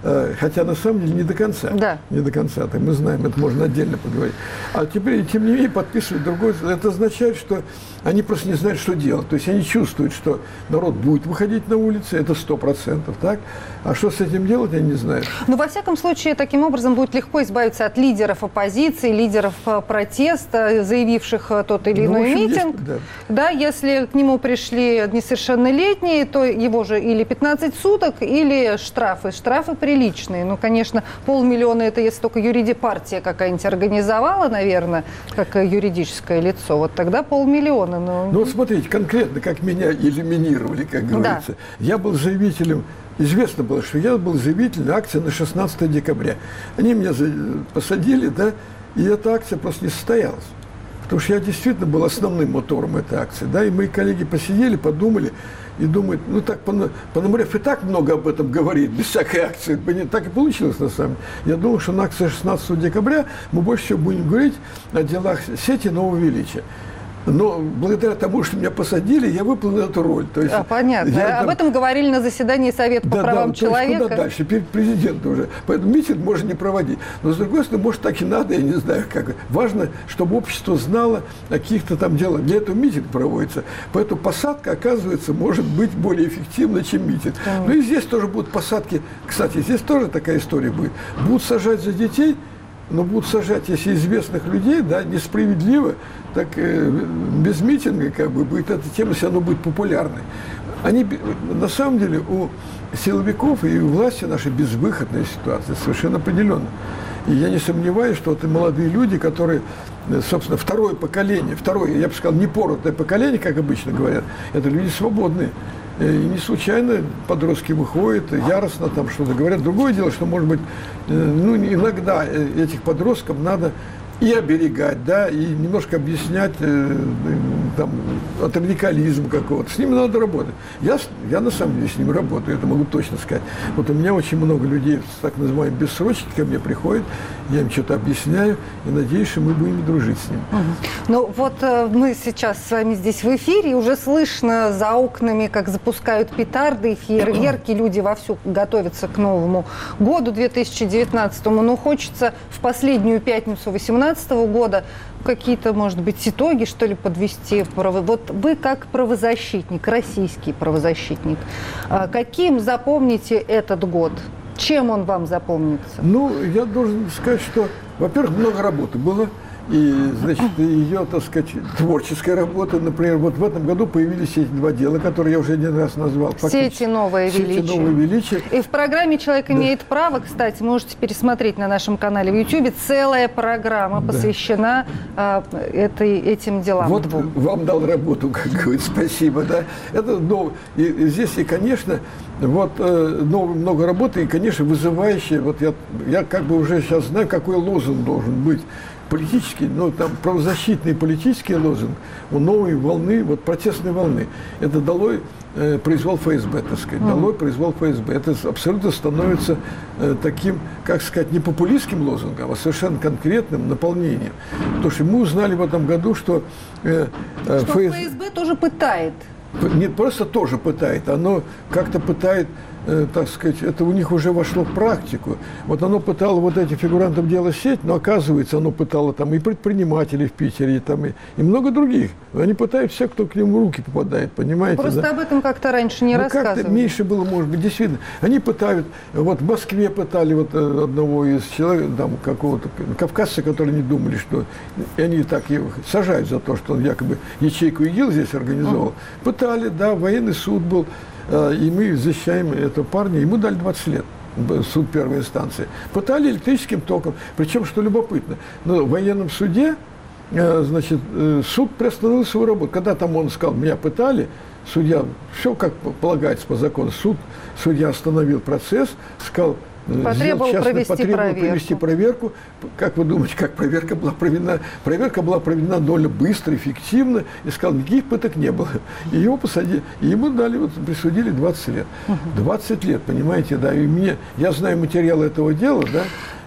хотя на самом деле не до конца. Да. Не до конца, так мы знаем, это можно отдельно поговорить. А теперь, тем не менее, подписывают другой. Это означает, что они просто не знают, что делать. То есть они чувствуют, что народ будет выходить на улицы, это сто процентов, так? А что с этим делать, они не знают. Ну, во всяком случае, таким образом будет легко избавиться от лидеров оппозиции, лидеров протеста, заявивших тот или иной ну, митинг. Есть, да. да, если к нему пришли несовершеннолетние, то его же или пятнадцать суток, или штрафы. Штрафы приличные. Ну, конечно, полмиллиона это если только юридипартия какая-нибудь организовала, наверное, как юридическое лицо. Вот тогда полмиллиона. Но... Ну, вот смотрите, конкретно, как меня элиминировали, как говорится. Да. Я был заявителем. Известно было, что я был заявителем акции на шестнадцатое декабря. Они меня посадили, да, и эта акция просто не состоялась. Потому что я действительно был основным мотором этой акции, да, и мои коллеги посидели, подумали и думают, ну так, Пономарев и так много об этом говорит, без всякой акции. Так и получилось на самом деле. Я думал, что на акции шестнадцатого декабря мы больше всего будем говорить о делах сети нового величия. Но благодаря тому, что меня посадили, я выполнил эту роль. То есть, а, понятно. Я, Об этом говорили на заседании Совета по да, правам да, человека. Куда дальше? Перед президентом уже. Поэтому митинг можно не проводить. Но, с другой стороны, может, так и надо, я не знаю как. Важно, чтобы общество знало о каких-то там делах. Для этого митинг проводится. Поэтому посадка, оказывается, может быть более эффективна, чем митинг. Да. Ну и здесь тоже будут посадки. Кстати, здесь тоже такая история будет. Будут сажать за детей, но будут сажать, если известных людей, да, несправедливо, так э, без митинга как бы будет эта тема, если она будет популярной. Они, на самом деле, у силовиков и у власти нашей безвыходная ситуация, совершенно определенно. И я не сомневаюсь, что вот и молодые люди, которые, собственно, второе поколение, второе, я бы сказал, непоротное поколение, как обычно говорят, это люди свободные. И не случайно подростки выходят, яростно там что-то говорят. Другое дело, что, может быть, ну, иногда этих подростков надо и оберегать, да, и немножко объяснять э, там, от радикализма какого-то. С ними надо работать. Я, я на самом деле с ними работаю, это могу точно сказать. Вот у меня очень много людей, так называемые бессрочники, ко мне приходят, я им что-то объясняю, и надеюсь, что мы будем дружить с ними. Угу. Ну вот э, мы сейчас с вами здесь в эфире, и уже слышно за окнами, как запускают петарды, фейерверки, люди вовсю готовятся к Новому году две тысячи девятнадцатому, но хочется в последнюю пятницу восемнадцатого года какие-то, может быть, итоги, что ли, подвести. Вот вы как правозащитник, российский правозащитник, каким запомните этот год? Чем он вам запомнится? Ну, я должен сказать, что, во-первых, много работы было. И, значит, ее, так сказать, творческая работа, например, вот в этом году появились эти два дела, которые я уже один раз назвал. Сети новое величие. Сети новое величие. И в программе «Человек да. имеет право», кстати, можете пересмотреть на нашем канале в Ютьюбе, целая программа да. посвящена а, этой, этим делам. Вот двум. Вам дал работу, как говорится, спасибо, да. Это, ну, и, и здесь, и, конечно, вот э, много, много работы, и, конечно, вызывающее, вот я, я как бы уже сейчас знаю, какой лозунг должен быть. Политический, ну, там, правозащитный политический лозунг у новой волны, вот, протестной волны. Это долой э, произвол ФСБ, так сказать, mm-hmm. долой произвол ФСБ. Это абсолютно становится э, таким, как сказать, не популистским лозунгом, а совершенно конкретным наполнением. Потому что мы узнали в этом году, что... Э, э, что ФС... ФСБ тоже пытает. Не просто тоже пытает, оно как-то пытает... Э, так сказать, это у них уже вошло в практику. Вот оно пытало вот этих фигурантов дела сеть, но оказывается, оно пытало там и предпринимателей в Питере, и, там, и, и много других. Они пытают всех, кто к ним в руки попадает, понимаете? Просто да? об этом как-то раньше не ну, рассказывали. Как-то меньше было, может быть, действительно. Они пытают, вот в Москве пытали вот одного из человек, там, какого-то кавказца, которые не думали, что... И они так его сажают за то, что он якобы ячейку ИГИЛ здесь организовал. Uh-huh. Пытали, да, военный суд был. И мы защищаем этого парня, ему дали двадцать лет, суд первой инстанции. Пытали электрическим током, причем, что любопытно, но в военном суде, значит, суд приостановил свою работу. Когда там он сказал, меня пытали, судья, все как полагается по закону, суд, судья остановил процесс, сказал, Потребовал, частный, провести, потребовал проверку. провести проверку. Как вы думаете, как проверка была проведена? Проверка была проведена довольно быстро, эффективно, и сказал, никаких пыток не было. И его посадили, и ему дали, вот, присудили двадцать лет. двадцать лет, понимаете, да, и мне, я знаю материал этого дела, да,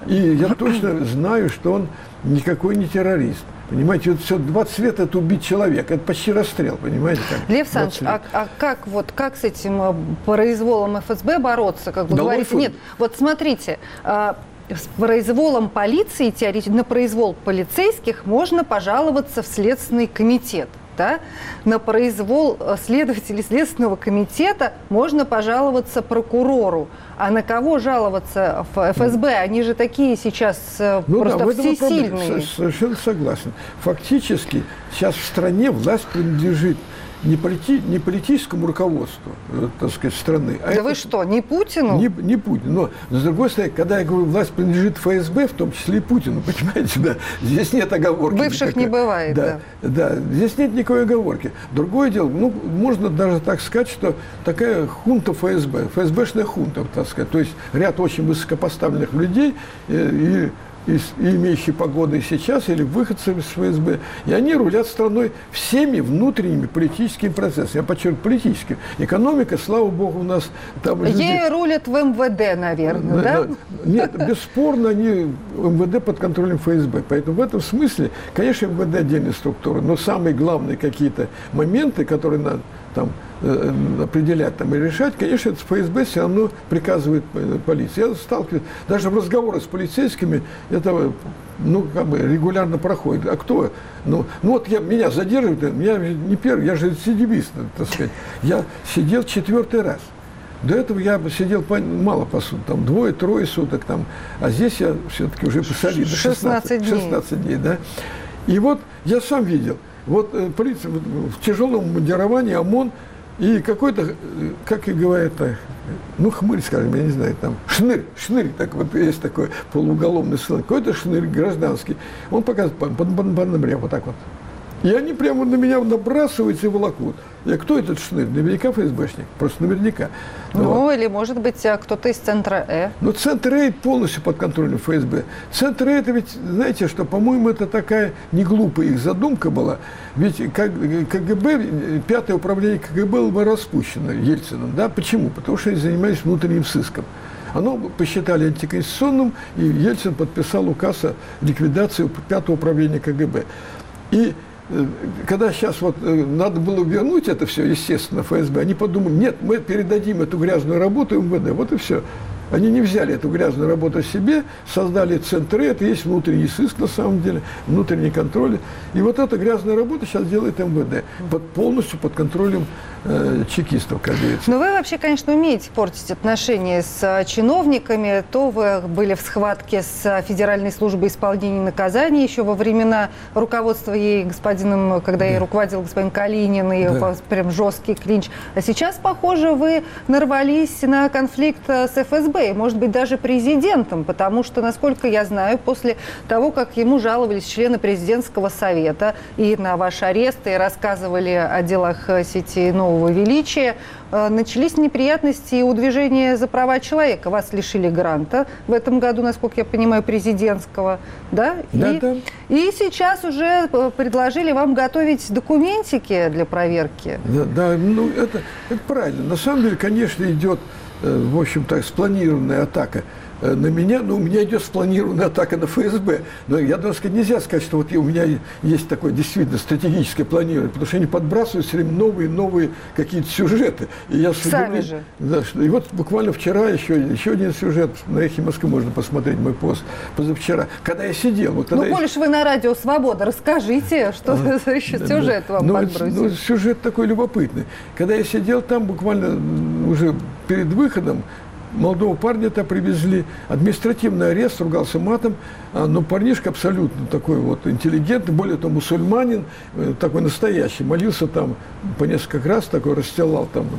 И я точно знаю, что он никакой не террорист. Понимаете, вот все, двадцать лет это убить человека, это почти расстрел, понимаете? Как? Лев Александрович, а, а как, вот, как с этим произволом эф эс бэ бороться, как вы да говорите? Нет, вот смотрите, а, с произволом полиции, теоретически, на произвол полицейских можно пожаловаться в Следственный комитет. Да? На произвол следователей Следственного комитета можно пожаловаться прокурору. А на кого жаловаться в эф эс бэ? Они же такие сейчас ну, просто да, всесильные. Совершенно согласен. Фактически сейчас в стране власть принадлежит не, полити, не политическому руководству, так сказать, страны. А да вы что, не Путину? Не, не Путину. Но, но, с другой стороны, когда я говорю, власть принадлежит эф эс бэ, в том числе и Путину, понимаете, да, здесь нет оговорки. Бывших никакой. Не бывает, да, да. Да, здесь нет никакой оговорки. Другое дело, ну, можно даже так сказать, что такая хунта эф эс бэ, эф эс бэшная хунта, так сказать, то есть ряд очень высокопоставленных людей и, и И, и имеющие погоды сейчас, или выходцы из эф эс бэ, и они рулят страной всеми внутренними политическими процессами. Я подчеркиваю, политическими. Экономика, слава богу, у нас там... Ей рулят в эм вэ дэ, наверное, да? да? Нет, бесспорно, они эм вэ дэ под контролем эф эс бэ. Поэтому в этом смысле, конечно, эм вэ дэ отдельная структура, но самые главные какие-то моменты, которые надо там определять там, и решать, конечно, это эф эс бэ все равно приказывает полиции. Я сталкиваюсь, даже в разговорах с полицейскими это ну, как бы регулярно проходит. А кто? Ну, ну вот я, меня задерживают, меня не первый, я же рецидивист, так сказать. Я сидел четвертый раз. До этого я сидел мало по суду, там двое-трое суток, там, а здесь я все-таки уже посолидно, шестнадцать дней. шестнадцать дней, да. И вот я сам видел, вот э, полиция в тяжелом мундировании, ОМОН, и какой-то, как и говорят, ну, хмырь, скажем, я не знаю, там, шнырь, шнырь, так вот есть такой полууголовный сын, какой-то шнырь гражданский, он показывает по, по, по, по номерам вот так вот. И они прямо на меня набрасываются и волокут. Я, кто этот шнырь? Наверняка эф эс бэшник, просто наверняка. Ну, вот. Или, может быть, кто-то из центра Э. Но центр Э полностью под контролем эф эс бэ. Центр Э, это ведь, знаете, что, по-моему, это такая не глупая их задумка была. Ведь ка гэ бэ, пятое управление ка гэ бэ было распущено Ельциным. Да? Почему? Потому что они занимались внутренним сыском. Оно посчитали антиконституционным, и Ельцин подписал указ о ликвидации пятого управления ка гэ бэ. И когда сейчас вот надо было вернуть это все, естественно, эф эс бэ, они подумали, нет, мы передадим эту грязную работу эм вэ дэ, вот и все. Они не взяли эту грязную работу себе, создали центры, это есть внутренний сыск на самом деле, внутренний контроль. И вот эта грязная работа сейчас делает эм вэ дэ, под, полностью под контролем э, чекистов, как говорится. Но вы вообще, конечно, умеете портить отношения с чиновниками. То вы были в схватке с Федеральной службой исполнения наказаний еще во времена руководства ей господином, когда ей руководил господин Калинин, и да. Прям жесткий клинч. А сейчас, похоже, вы нарвались на конфликт с эф эс бэ. И, может быть, даже президентом, потому что, насколько я знаю, после того, как ему жаловались члены президентского совета и на ваш арест, и рассказывали о делах сети Нового Величия, начались неприятности и у движения за права человека. Вас лишили гранта в этом году, насколько я понимаю, президентского. Да? Да, и, да. и сейчас уже предложили вам готовить документики для проверки. Да, да ну это, это правильно. На самом деле, конечно, идет в общем так, спланированная атака на меня, но у меня идет спланированная атака на эф эс бэ. Но я должен сказать, нельзя сказать, что вот у меня есть такое действительно стратегическое планирование, потому что они подбрасывают все время новые новые какие-то сюжеты. И я Сами же. Да, что, и вот буквально вчера еще, еще один сюжет на «Эхе Москвы» можно посмотреть, мой пост позавчера, когда я сидел. Вот, ну, я... коль вы на радио «Свобода», расскажите, что а, за еще да, сюжет да. вам ну, подбросили. Ну, сюжет такой любопытный. Когда я сидел там, буквально уже перед выходом, молодого парня-то привезли, административный арест, ругался матом, но парнишка абсолютно такой вот интеллигентный, более того, мусульманин, такой настоящий, молился там по несколько раз, такой расстилал там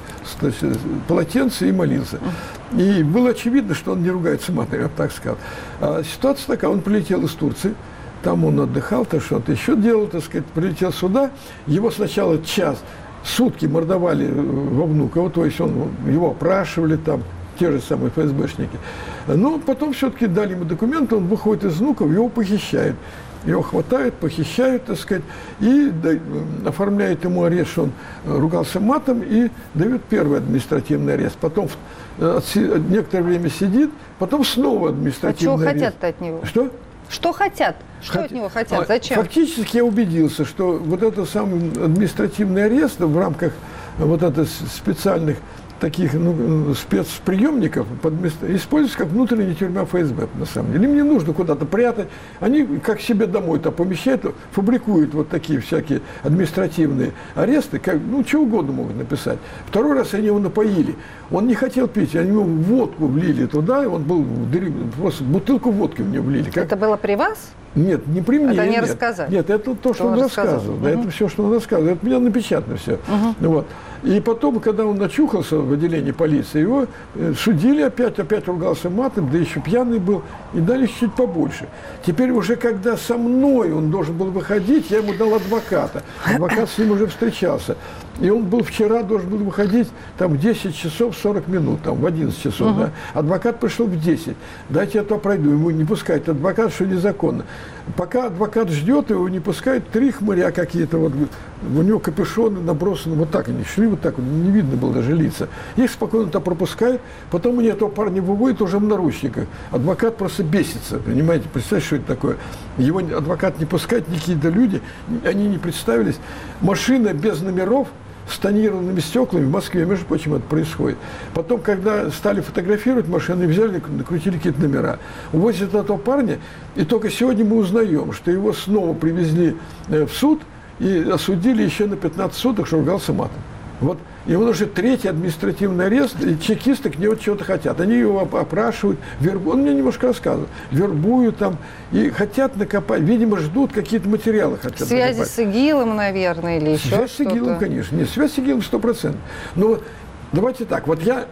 полотенце и молился. И было очевидно, что он не ругается матом, я бы так сказал. А ситуация такая, он прилетел из Турции, там он отдыхал, то что-то еще делал, так сказать, прилетел сюда, его сначала час, сутки мордовали во Внуково, то есть он, его опрашивали там, те же самые эф эс бэшники. Но потом все-таки дали ему документы, он выходит из Внуково, его похищают. Его хватают, похищают, так сказать, и да, оформляют ему арест, что он ругался матом, и дают первый административный арест. Потом э, некоторое время сидит, потом снова административный арест. А чего арест. хотят от него? Что? Что хотят? Что Хот... от него хотят? Зачем? Фактически я убедился, что вот этот самый административный арест в рамках вот этих специальных таких ну, спецприемников используются как внутренняя тюрьма эф эс бэ, на самом деле. Им не нужно куда-то прятать. Они как себе домой-то помещают, фабрикуют вот такие всякие административные аресты, как, ну, чего угодно могут написать. Второй раз они его напоили. Он не хотел пить, они ему водку влили туда, и он был, просто бутылку водки в него влили. Как... Это было при вас? Нет, не при мне. Это не нет. рассказали? Нет, это то, что, что он, он рассказывал. рассказывал. Да, угу. Это все, что он рассказывал. Это у меня напечатано все. Угу. Вот. И потом, когда он начухался в отделении полиции, его судили опять, опять ругался матом, да еще пьяный был, и дали чуть побольше. Теперь уже, когда со мной он должен был выходить, я ему дал адвоката. Адвокат с ним уже встречался. И он был вчера, должен был выходить там в десять часов сорок минут, там в одиннадцать часов. Uh-huh. Да. Адвокат пришел в десять. Дайте я то пройду. Ему не пускают адвокат, что незаконно. Пока адвокат ждет, его не пускают три хмыря какие-то. Вот, у него капюшоны набросаны. Вот так они шли, вот так вот. Не видно было даже лица. Их спокойно-то пропускают. Потом мне этого парня выводят уже в наручниках. Адвокат просто бесится. Понимаете? Представьте, что это такое? Его адвокат не пускает, какие-то люди. Они не представились. Машина без номеров, с тонированными стеклами в Москве, между прочим, это происходит. Потом, когда стали фотографировать машины, взяли, накрутили какие-то номера. Увозят этого парня, и только сегодня мы узнаем, что его снова привезли в суд и осудили еще на пятнадцать суток, что ругался матом. Вот. И он уже третий административный арест, и чекисты к нему чего-то хотят. Они его опрашивают, вербуют, он мне немножко рассказывал, вербуют там, и хотят накопать, видимо, ждут какие-то материалы. Хотят связи накопать. с ИГИЛом, наверное, или еще связь что-то? Связь с ИГИЛом, конечно. Нет, связь с ИГИЛом сто процентов. Но давайте так, вот я,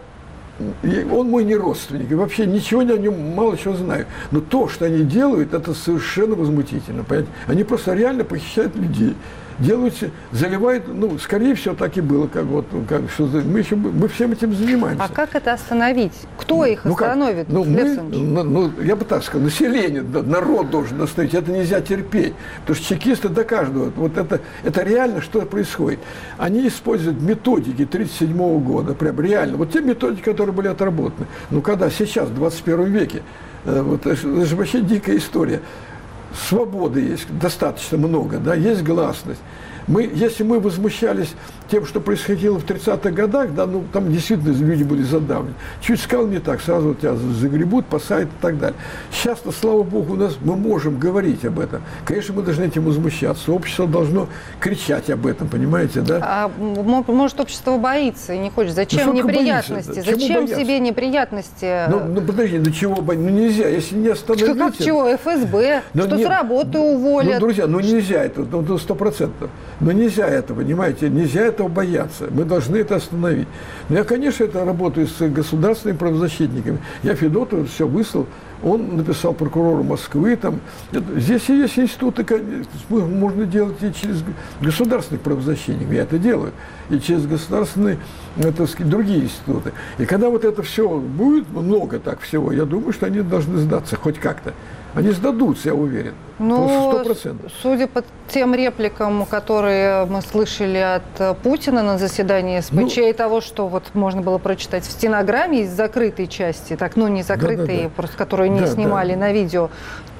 он мой не родственник, и вообще ничего о нем мало чего знаю. Но то, что они делают, это совершенно возмутительно. Понимаете? Они просто реально похищают людей. Делают, заливают, ну, скорее всего, так и было, как вот, как, что мы еще, мы всем этим занимаемся. А как это остановить? Кто их ну, остановит? Ну, мы, ну, ну, я бы так сказал, население, народ должен остановить, это нельзя терпеть, потому что чекисты доказывают, вот это, это реально, что происходит. Они используют методики тридцать седьмого года, прям реально, вот те методики, которые были отработаны. Ну, когда сейчас, в двадцать первом веке, вот, это же вообще дикая история. Свободы есть достаточно много, да, есть гласность. Мы, если мы возмущались тем, что происходило в тридцатых годах, да, ну, там действительно люди были задавлены. Чуть сказал не так, сразу тебя загребут, посадят и так далее. Сейчас-то, слава богу, у нас мы можем говорить об этом. Конечно, мы должны этим возмущаться. Общество должно кричать об этом, понимаете, да? А может, общество боится и не хочет? Зачем ну, неприятности? Боится? Зачем себе неприятности? Ну, ну подожди, ну чего бояться? Ну нельзя, если не остановить... Что, как чего? эф эс бэ? Но что нет, с работы уволят? Ну, друзья, ну нельзя это, ну сто процентов. Но нельзя это, понимаете, нельзя этого бояться. Мы должны это остановить. Но я, конечно, это работаю с государственными правозащитниками. Я Федотову все выслал. Он написал прокурору Москвы. Там. Здесь и есть институты, можно делать и через государственных правозащитников. Я это делаю. И через государственные, так сказать, другие институты. И когда вот это все будет, много так всего, я думаю, что они должны сдаться хоть как-то. Они сдадутся, я уверен. Ну, сто процентов. Судя по тем репликам, которые мы слышали от Путина на заседании эс пэ че, ну, и того, что вот можно было прочитать в стенограмме из закрытой части, так, ну, не закрытой, да, да, да. просто которую не да, снимали да. на видео,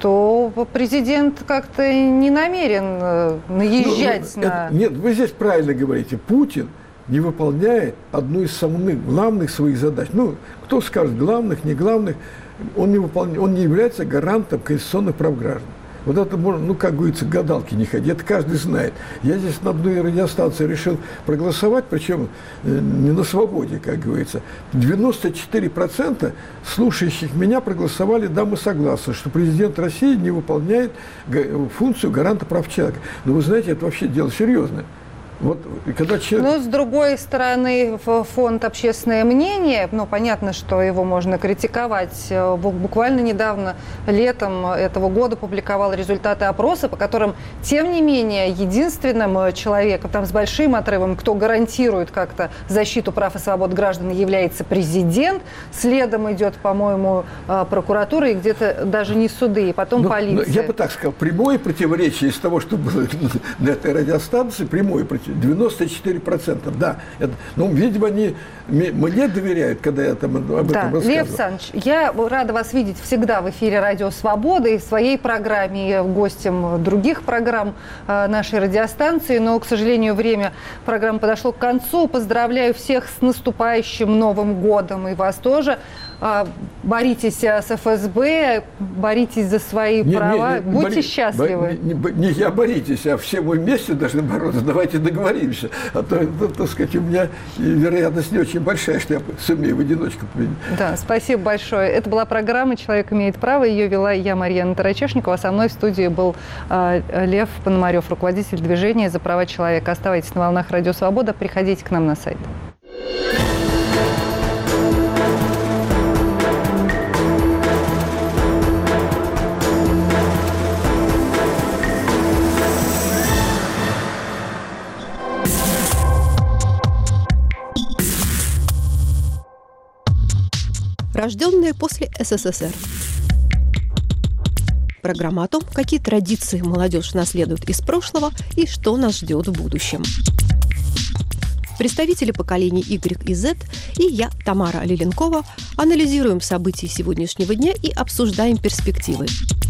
то президент как-то не намерен наезжать ну, на... Это, нет, вы здесь правильно говорите. Путин не выполняет одну из самых главных своих задач. Ну, кто скажет, главных, не главных, он не, выполняет, он не является гарантом конституционных прав граждан. Вот это можно, ну, как говорится, гадалки не ходить, это каждый знает. Я здесь на одной радиостанции решил проголосовать, причем не на свободе, как говорится. девяносто четыре процента слушающих меня проголосовали, да, мы согласны, что президент России не выполняет функцию гаранта прав человека. Но вы знаете, это вообще дело серьезное. Вот, когда человек... Но, с другой стороны, фонд «Общественное мнение», ну, понятно, что его можно критиковать. Буквально недавно, летом этого года, публиковал результаты опроса, по которым, тем не менее, единственным человеком, там, с большим отрывом, кто гарантирует как-то защиту прав и свобод граждан, является президент. Следом идет, по-моему, прокуратура и где-то даже не суды, и потом ну, полиция. Ну, я бы так сказал, прямое противоречие из того, что было на этой радиостанции, прямое противоречие. девяносто четыре процента, да. Это, ну, видимо, они мне доверяют, когда я там об этом да. рассказываю. Лев Александрович, я рада вас видеть всегда в эфире «Радио Свобода» и в своей программе, и гостем других программ нашей радиостанции. Но, к сожалению, время программы подошло к концу. Поздравляю всех с наступающим Новым годом и вас тоже. Боритесь с эф эс бэ, боритесь за свои не, права, не, не, будьте бори, счастливы. Не, не, не я боритесь, а все мы вместе должны бороться. Давайте договоримся. А то, то, так сказать, у меня вероятность не очень большая, что я сумею в одиночку победить. Да, спасибо большое. Это была программа «Человек имеет право». Ее вела я, Марьяна Тарачешникова. Со мной в студии был э, Лев Пономарев, руководитель движения за права человека. Оставайтесь на волнах «Радио Свобода». Приходите к нам на сайт. Рожденные после эс эс эс эр. Программа о том, какие традиции молодежь наследует из прошлого и что нас ждет в будущем. Представители поколений Y и Z и я, Тамара Лиленкова, анализируем события сегодняшнего дня и обсуждаем перспективы.